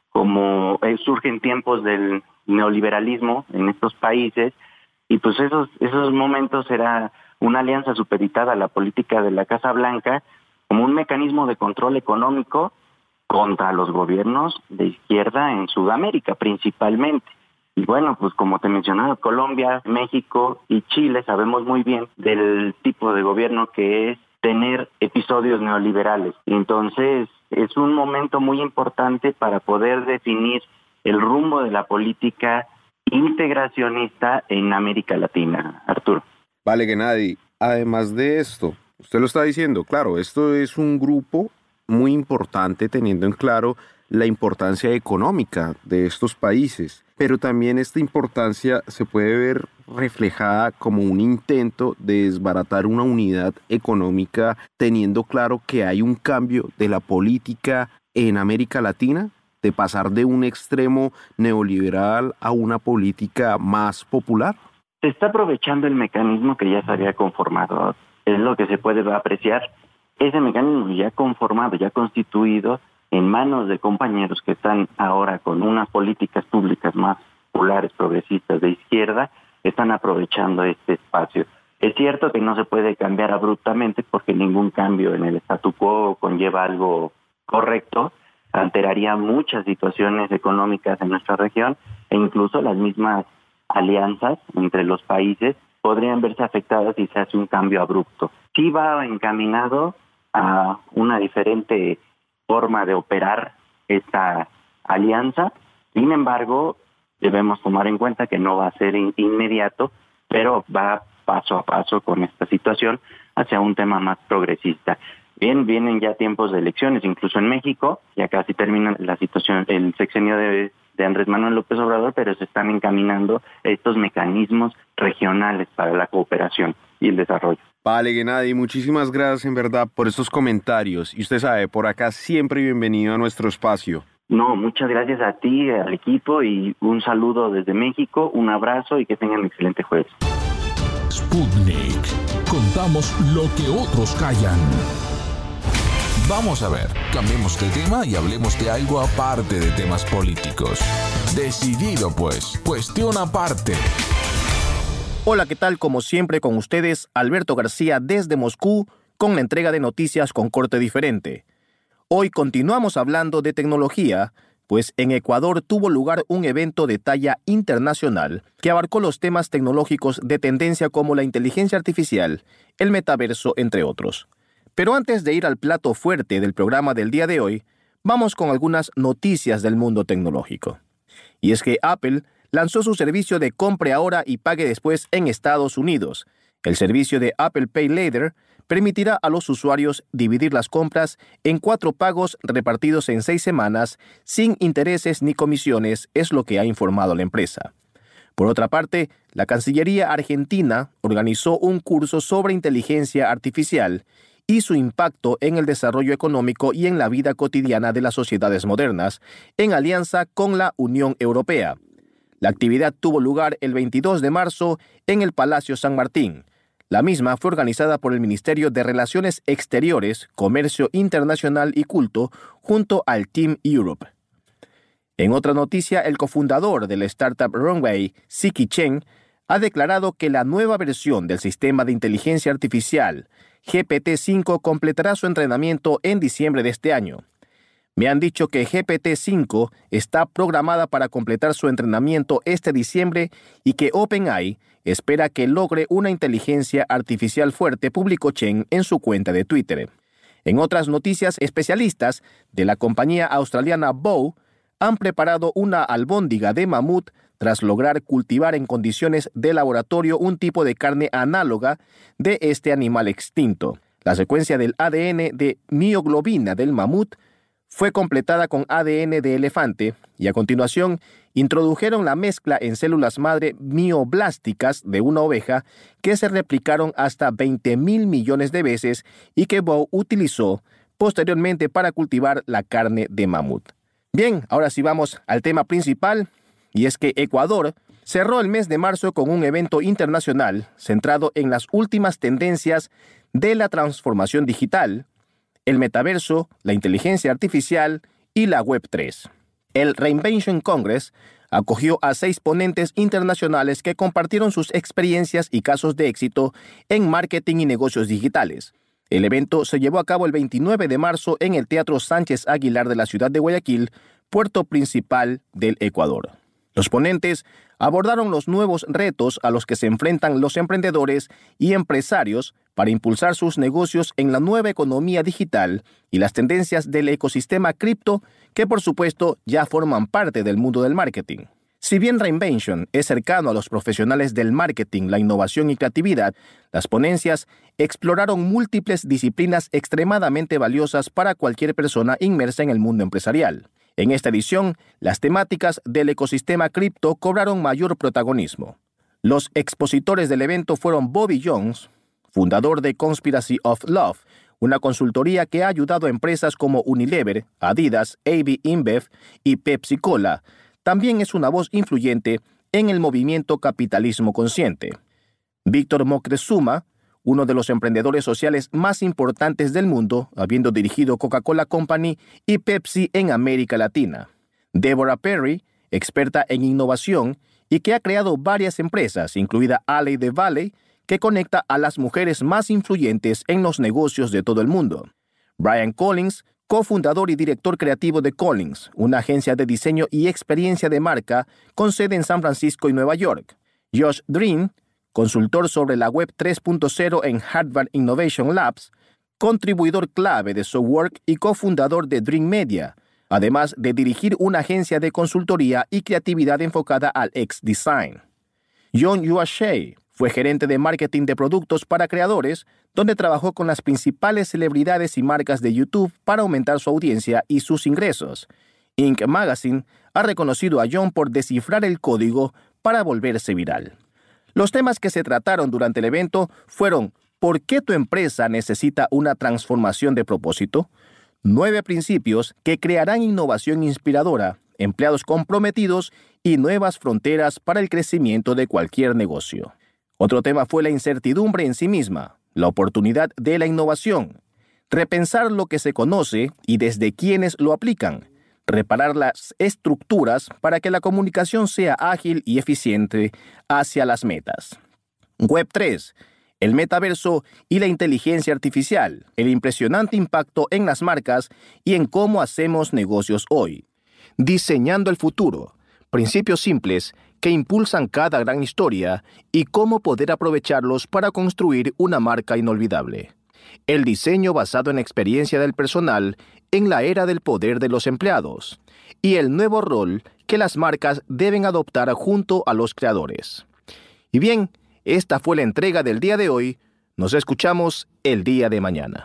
como eh, surge en tiempos del neoliberalismo en estos países, y pues esos esos momentos era una alianza supeditada a la política de la Casa Blanca como un mecanismo de control económico contra los gobiernos de izquierda en Sudamérica principalmente. Y bueno, pues como te mencionaba, Colombia, México y Chile sabemos muy bien del tipo de gobierno que es tener episodios neoliberales. Entonces, es un momento muy importante para poder definir el rumbo de la política integracionista en América Latina, Arturo. Vale, Gennady, además de esto, usted lo está diciendo, claro, esto es un grupo muy importante teniendo en claro la importancia económica de estos países, pero también esta importancia se puede ver reflejada como un intento de desbaratar una unidad económica, teniendo claro que hay un cambio de la política en América Latina, de pasar de un extremo neoliberal a una política más popular. Se está aprovechando el mecanismo que ya se había conformado, es lo que se puede apreciar, ese mecanismo ya conformado, ya constituido, en manos de compañeros que están ahora con unas políticas públicas más populares, progresistas, de izquierda, están aprovechando este espacio. Es cierto que no se puede cambiar abruptamente porque ningún cambio en el statu quo conlleva algo correcto, alteraría muchas situaciones económicas en nuestra región e incluso las mismas alianzas entre los países podrían verse afectadas si se hace un cambio abrupto. Sí va encaminado a una diferente forma de operar esta alianza, sin embargo, debemos tomar en cuenta que no va a ser in- inmediato, pero va paso a paso con esta situación hacia un tema más progresista. Bien, vienen ya tiempos de elecciones, incluso en México, ya casi termina la situación, el sexenio de, de Andrés Manuel López Obrador, pero se están encaminando estos mecanismos regionales para la cooperación y el desarrollo. Vale, Gennady, muchísimas gracias en verdad por estos comentarios. Y usted sabe, por acá siempre bienvenido a nuestro espacio. No, muchas gracias a ti, al equipo, y un saludo desde México, un abrazo y que tengan un excelente jueves. Sputnik. Contamos lo que otros callan. Vamos a ver, cambiemos de tema y hablemos de algo aparte de temas políticos. Decidido pues, cuestión aparte. Hola, ¿qué tal? Como siempre con ustedes, Alberto García desde Moscú con la entrega de noticias con corte diferente. Hoy continuamos hablando de tecnología, pues en Ecuador tuvo lugar un evento de talla internacional que abarcó los temas tecnológicos de tendencia como la inteligencia artificial, el metaverso, entre otros. Pero antes de ir al plato fuerte del programa del día de hoy, vamos con algunas noticias del mundo tecnológico. Y es que Apple lanzó su servicio de compre ahora y pague después en Estados Unidos. El servicio de Apple Pay Later permitirá a los usuarios dividir las compras en cuatro pagos repartidos en seis semanas sin intereses ni comisiones, es lo que ha informado la empresa. Por otra parte, la Cancillería argentina organizó un curso sobre inteligencia artificial y su impacto en el desarrollo económico y en la vida cotidiana de las sociedades modernas, en alianza con la Unión Europea. La actividad tuvo lugar el veintidós de marzo en el Palacio San Martín. La misma fue organizada por el Ministerio de Relaciones Exteriores, Comercio Internacional y Culto, junto al Team Europe. En otra noticia, el cofundador de la startup Runway, Ziqi Chen, ha declarado que la nueva versión del sistema de inteligencia artificial, G P T cinco, completará su entrenamiento en diciembre de este año. Me han dicho que G P T cinco está programada para completar su entrenamiento este diciembre y que OpenAI espera que logre una inteligencia artificial fuerte, publicó Chen en su cuenta de Twitter. En otras noticias, especialistas de la compañía australiana Bow han preparado una albóndiga de mamut tras lograr cultivar en condiciones de laboratorio un tipo de carne análoga de este animal extinto. La secuencia del A D N de mioglobina del mamut fue completada con A D N de elefante y a continuación introdujeron la mezcla en células madre mioblásticas de una oveja que se replicaron hasta veinte mil millones de veces y que Bow utilizó posteriormente para cultivar la carne de mamut. Bien, ahora sí vamos al tema principal, y es que Ecuador cerró el mes de marzo con un evento internacional centrado en las últimas tendencias de la transformación digital, el metaverso, la inteligencia artificial y la web tres. El Reinvention Congress acogió a seis ponentes internacionales que compartieron sus experiencias y casos de éxito en marketing y negocios digitales. El evento se llevó a cabo el veintinueve de marzo en el Teatro Sánchez Aguilar de la ciudad de Guayaquil, puerto principal del Ecuador. Los ponentes abordaron los nuevos retos a los que se enfrentan los emprendedores y empresarios para impulsar sus negocios en la nueva economía digital y las tendencias del ecosistema cripto que, por supuesto, ya forman parte del mundo del marketing. Si bien Reinvention es cercano a los profesionales del marketing, la innovación y creatividad, las ponencias exploraron múltiples disciplinas extremadamente valiosas para cualquier persona inmersa en el mundo empresarial. En esta edición, las temáticas del ecosistema cripto cobraron mayor protagonismo. Los expositores del evento fueron Bobby Jones, fundador de Conspiracy of Love, una consultoría que ha ayudado a empresas como Unilever, Adidas, A B InBev y Pepsi Cola. También es una voz influyente en el movimiento Capitalismo Consciente. Víctor Moctezuma, uno de los emprendedores sociales más importantes del mundo, habiendo dirigido Coca-Cola Company y Pepsi en América Latina. Deborah Perry, experta en innovación y que ha creado varias empresas, incluida Alley the Valley, que conecta a las mujeres más influyentes en los negocios de todo el mundo. Brian Collins, cofundador y director creativo de Collins, una agencia de diseño y experiencia de marca con sede en San Francisco y Nueva York. Josh Dream, consultor sobre la Web tres punto cero en Harvard Innovation Labs, contribuidor clave de SoftWork y cofundador de Dream Media, además de dirigir una agencia de consultoría y creatividad enfocada al X-Design. John Yuashey fue gerente de marketing de productos para creadores, donde trabajó con las principales celebridades y marcas de YouTube para aumentar su audiencia y sus ingresos. Inc Magazine ha reconocido a John por descifrar el código para volverse viral. Los temas que se trataron durante el evento fueron ¿por qué tu empresa necesita una transformación de propósito? Nueve principios que crearán innovación inspiradora, empleados comprometidos y nuevas fronteras para el crecimiento de cualquier negocio. Otro tema fue la incertidumbre en sí misma, la oportunidad de la innovación, repensar lo que se conoce y desde quienes lo aplican, reparar las estructuras para que la comunicación sea ágil y eficiente hacia las metas. Web tres, el metaverso y la inteligencia artificial, el impresionante impacto en las marcas y en cómo hacemos negocios hoy. Diseñando el futuro, principios simples que impulsan cada gran historia y cómo poder aprovecharlos para construir una marca inolvidable. El diseño basado en experiencia del personal en la era del poder de los empleados y el nuevo rol que las marcas deben adoptar junto a los creadores. Y bien, esta fue la entrega del día de hoy. Nos escuchamos el día de mañana.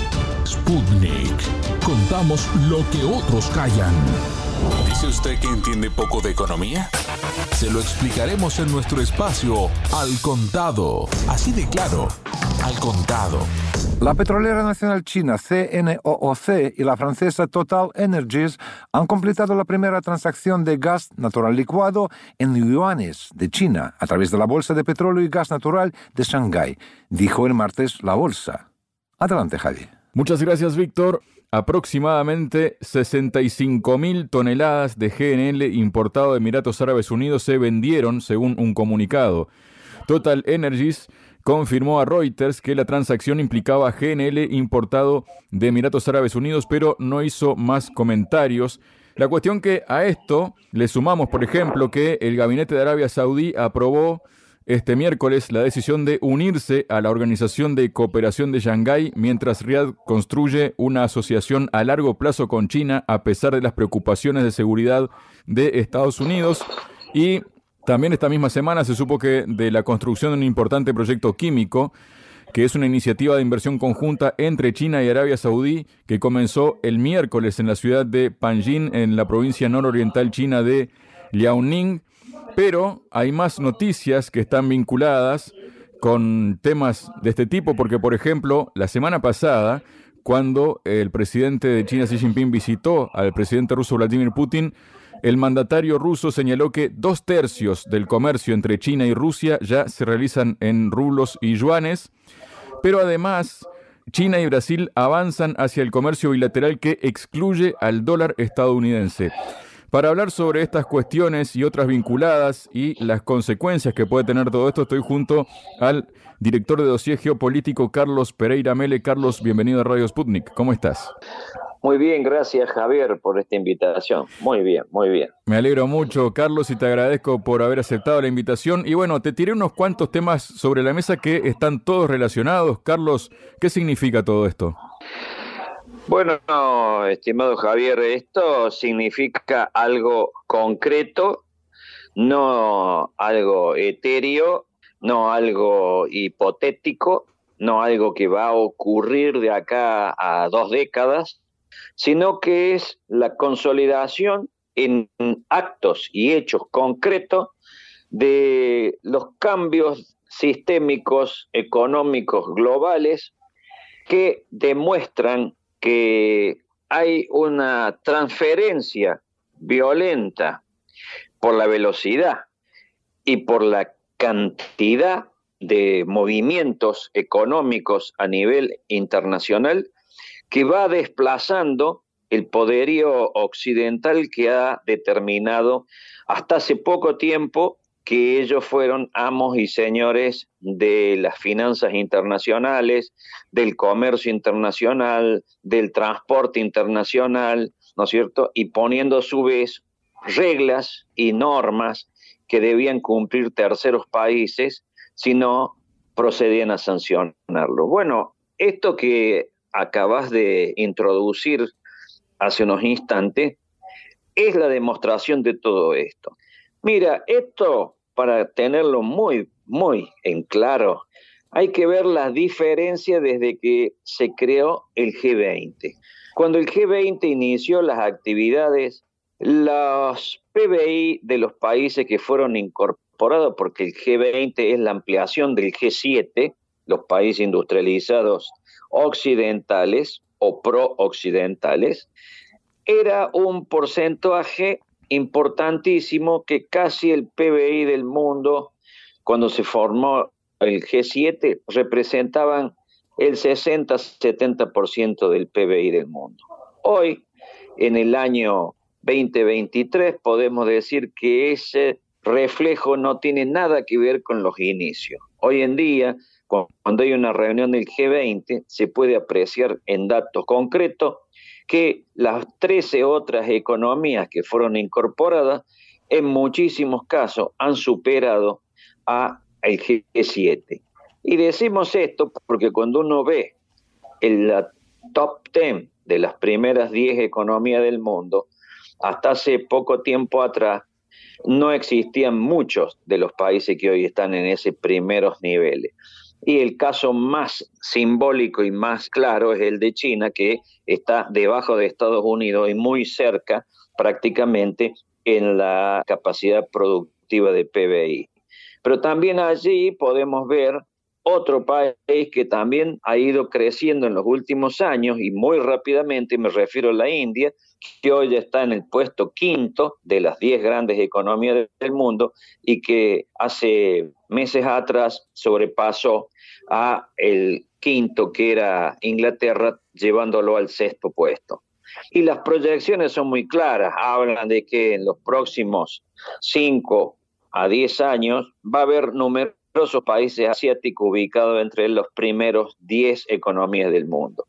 Sputnik. Contamos lo que otros callan. ¿Dice usted que entiende poco de economía? Se lo explicaremos en nuestro espacio Al Contado. Así de claro, Al Contado. La petrolera nacional china C N O O C y la francesa Total Energies han completado la primera transacción de gas natural licuado en yuanes de China a través de la Bolsa de Petróleo y Gas Natural de Shanghái, dijo el martes la bolsa. Adelante, Javi. Muchas gracias, Víctor. Aproximadamente sesenta y cinco mil toneladas de G N L importado de Emiratos Árabes Unidos se vendieron, según un comunicado. Total Energies confirmó a Reuters que la transacción implicaba G N L importado de Emiratos Árabes Unidos, pero no hizo más comentarios. La cuestión que a esto le sumamos, por ejemplo, que el gabinete de Arabia Saudí aprobó este miércoles la decisión de unirse a la Organización de Cooperación de Shanghái, mientras Riad construye una asociación a largo plazo con China, a pesar de las preocupaciones de seguridad de Estados Unidos. Y también esta misma semana se supo que de la construcción de un importante proyecto químico, que es una iniciativa de inversión conjunta entre China y Arabia Saudí, que comenzó el miércoles en la ciudad de Panjin, en la provincia nororiental china de Liaoning. Pero hay más noticias que están vinculadas con temas de este tipo, porque, por ejemplo, la semana pasada, cuando el presidente de China, Xi Jinping, visitó al presidente ruso Vladimir Putin, el mandatario ruso señaló que dos tercios del comercio entre China y Rusia ya se realizan en rublos y yuanes, pero además China y Brasil avanzan hacia el comercio bilateral que excluye al dólar estadounidense. Para hablar sobre estas cuestiones y otras vinculadas y las consecuencias que puede tener todo esto, estoy junto al director de dossier geopolítico, Carlos Pereira Mele. Carlos, bienvenido a Radio Sputnik. ¿Cómo estás? Muy bien, gracias Javier por esta invitación. Muy bien, muy bien. Me alegro mucho, Carlos, y te agradezco por haber aceptado la invitación. Y bueno, te tiré unos cuantos temas sobre la mesa que están todos relacionados. Carlos, ¿qué significa todo esto? Bueno, no, estimado Javier, esto significa algo concreto, no algo etéreo, no algo hipotético, no algo que va a ocurrir de acá a dos décadas, sino que es la consolidación en actos y hechos concretos de los cambios sistémicos, económicos, globales, que demuestran que hay una transferencia violenta por la velocidad y por la cantidad de movimientos económicos a nivel internacional que va desplazando el poderío occidental que ha determinado hasta hace poco tiempo que ellos fueron amos y señores de las finanzas internacionales, del comercio internacional, del transporte internacional, ¿no es cierto? Y poniendo a su vez reglas y normas que debían cumplir terceros países, si no procedían a sancionarlo. Bueno, esto que acabas de introducir hace unos instantes es la demostración de todo esto. Mira, esto, para tenerlo muy, muy en claro, hay que ver la diferencia desde que se creó el G veinte. Cuando el G veinte inició las actividades, los P B I de los países que fueron incorporados, porque el G veinte es la ampliación del G siete, los países industrializados occidentales o pro-occidentales, era un porcentaje importantísimo que casi el P B I del mundo, cuando se formó el G siete, representaban el sesenta a setenta por ciento del P B I del mundo. Hoy, en el año veinte veintitrés, podemos decir que ese reflejo no tiene nada que ver con los inicios. Hoy en día, cuando hay una reunión del G veinte, se puede apreciar en datos concretos que las trece otras economías que fueron incorporadas, en muchísimos casos han superado a el G siete. Y decimos esto porque cuando uno ve el top diez de las primeras diez economías del mundo, hasta hace poco tiempo atrás, no existían muchos de los países que hoy están en esos primeros niveles. Y el caso más simbólico y más claro es el de China, que está debajo de Estados Unidos y muy cerca prácticamente en la capacidad productiva de P B I. Pero también allí podemos ver otro país que también ha ido creciendo en los últimos años y muy rápidamente, me refiero a la India, que hoy ya está en el puesto quinto de las diez grandes economías del mundo y que hace meses atrás sobrepasó a el quinto, que era Inglaterra, llevándolo al sexto puesto. Y las proyecciones son muy claras, hablan de que en los próximos cinco a diez años va a haber numerosos países asiáticos ubicados entre los primeros diez economías del mundo.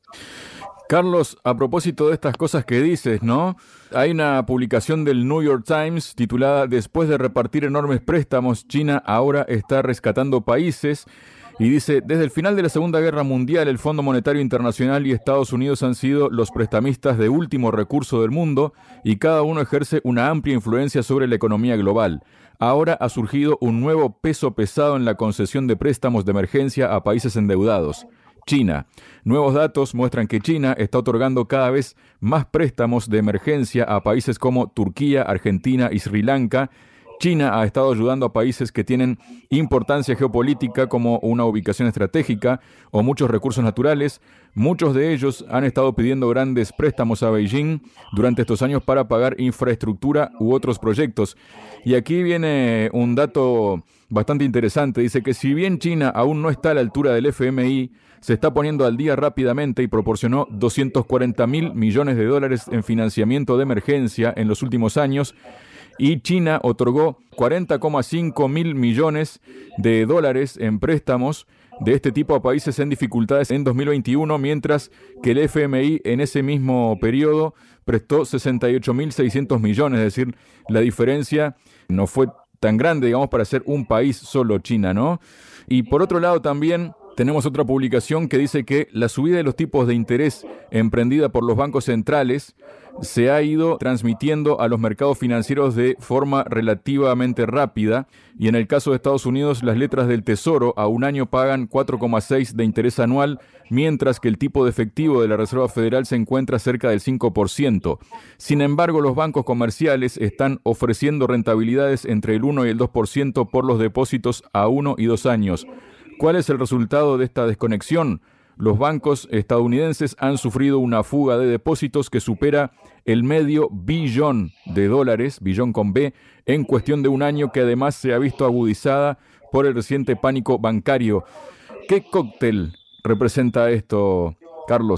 Carlos, a propósito de estas cosas que dices, ¿no? Hay una publicación del New York Times titulada "Después de repartir enormes préstamos, China ahora está rescatando países", y dice: desde el final de la Segunda Guerra Mundial, el Fondo Monetario Internacional y Estados Unidos han sido los prestamistas de último recurso del mundo y cada uno ejerce una amplia influencia sobre la economía global. Ahora ha surgido un nuevo peso pesado en la concesión de préstamos de emergencia a países endeudados. China. Nuevos datos muestran que China está otorgando cada vez más préstamos de emergencia a países como Turquía, Argentina y Sri Lanka. China ha estado ayudando a países que tienen importancia geopolítica como una ubicación estratégica o muchos recursos naturales. Muchos de ellos han estado pidiendo grandes préstamos a Beijing durante estos años para pagar infraestructura u otros proyectos. Y aquí viene un dato bastante interesante. Dice que si bien China aún no está a la altura del F M I, se está poniendo al día rápidamente y proporcionó doscientos cuarenta mil millones de dólares en financiamiento de emergencia en los últimos años. Y China otorgó cuarenta coma cinco mil millones de dólares en préstamos de este tipo a países en dificultades en dos mil veintiuno, mientras que el F M I en ese mismo periodo prestó sesenta y ocho mil seiscientos millones, es decir, la diferencia no fue tan grande, digamos, para ser un país solo, China, ¿no? Y por otro lado también tenemos otra publicación que dice que la subida de los tipos de interés emprendida por los bancos centrales se ha ido transmitiendo a los mercados financieros de forma relativamente rápida, y en el caso de Estados Unidos las letras del Tesoro a un año pagan cuatro coma seis de interés anual, mientras que el tipo de efectivo de la Reserva Federal se encuentra cerca del cinco por ciento. Sin embargo, los bancos comerciales están ofreciendo rentabilidades entre el uno y el dos por ciento por los depósitos a uno y dos años. ¿Cuál es el resultado de esta desconexión? Los bancos estadounidenses han sufrido una fuga de depósitos que supera el medio billón de dólares, billón con B, en cuestión de un año, que además se ha visto agudizada por el reciente pánico bancario. ¿Qué cóctel representa esto, Carlos?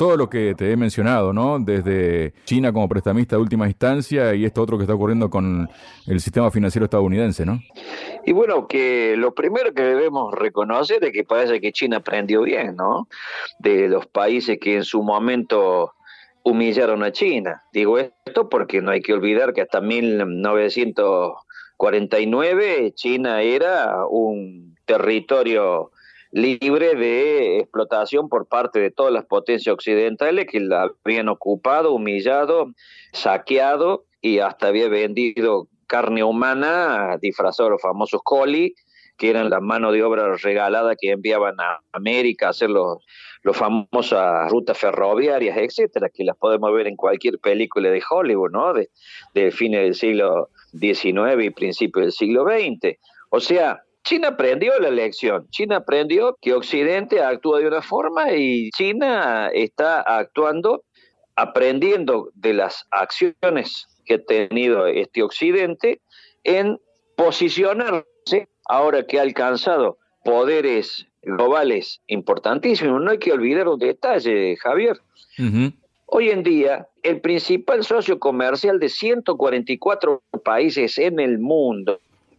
todo lo que te he mencionado, ¿no? Desde China como prestamista de última instancia y esto otro que está ocurriendo con el sistema financiero estadounidense, ¿no? Y bueno, que lo primero que debemos reconocer es que parece que China aprendió bien, ¿no? De los países que en su momento humillaron a China. Digo esto porque no hay que olvidar que hasta mil novecientos cuarenta y nueve China era un territorio libre de explotación por parte de todas las potencias occidentales que la habían ocupado, humillado, saqueado y hasta había vendido carne humana disfrazada de los famosos coli, que eran la mano de obra regalada que enviaban a América a hacer los, los famosas rutas ferroviarias, etcétera, que las podemos ver en cualquier película de Hollywood, ¿no? De, de fines del siglo diecinueve y principios del siglo veinte. O sea, China aprendió la lección. China aprendió que Occidente actúa de una forma y China está actuando, aprendiendo de las acciones que ha tenido este Occidente en posicionarse, ahora que ha alcanzado poderes globales importantísimos. No hay que olvidar un detalle, Javier. Uh-huh. Hoy en día, el principal socio comercial de ciento cuarenta y cuatro países en el mundo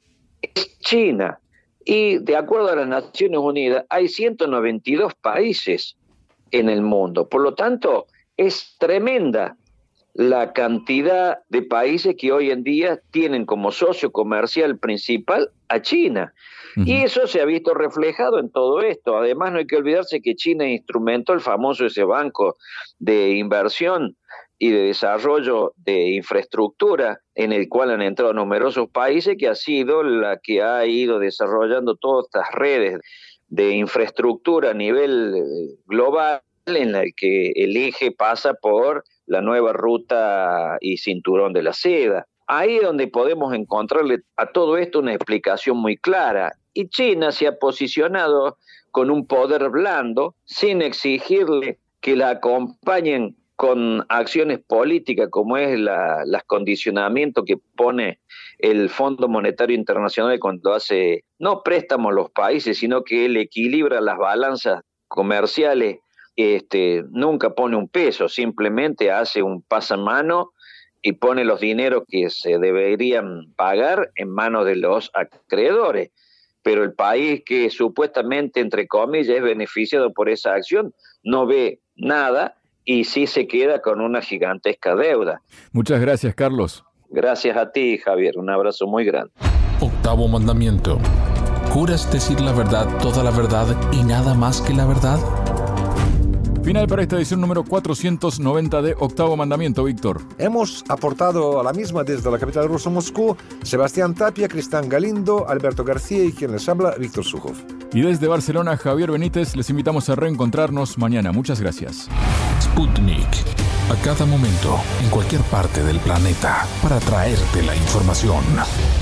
es China. Y de acuerdo a las Naciones Unidas, hay ciento noventa y dos países en el mundo. Por lo tanto, es tremenda la cantidad de países que hoy en día tienen como socio comercial principal a China. Uh-huh. Y eso se ha visto reflejado en todo esto. Además, no hay que olvidarse que China instrumentó el famoso ese banco de inversión y de desarrollo de infraestructura en el cual han entrado numerosos países, que ha sido la que ha ido desarrollando todas estas redes de infraestructura a nivel global, en la que el eje pasa por la nueva ruta y cinturón de la seda. Ahí es donde podemos encontrarle a todo esto una explicación muy clara. Y China se ha posicionado con un poder blando, sin exigirle que la acompañen con acciones políticas como es la, los condicionamientos que pone el Fondo Monetario Internacional cuando hace, no préstamos a los países, sino que él equilibra las balanzas comerciales. Este, nunca pone un peso, simplemente hace un pasamano y pone los dineros que se deberían pagar en manos de los acreedores. Pero el país que supuestamente, entre comillas, es beneficiado por esa acción, no ve nada y sí se queda con una gigantesca deuda. Muchas gracias, Carlos. Gracias a ti, Javier. Un abrazo muy grande. Octavo mandamiento. ¿Juras decir la verdad, toda la verdad y nada más que la verdad? Final para esta edición número cuatrocientos noventa de Octavo Mandamiento, Víctor. Hemos aportado a la misma desde la capital rusa, Moscú, Sebastián Tapia, Cristian Galindo, Alberto García y quien les habla, Víctor Sujoff. Y desde Barcelona, Javier Benítez, les invitamos a reencontrarnos mañana. Muchas gracias. Sputnik. A cada momento, en cualquier parte del planeta, para traerte la información.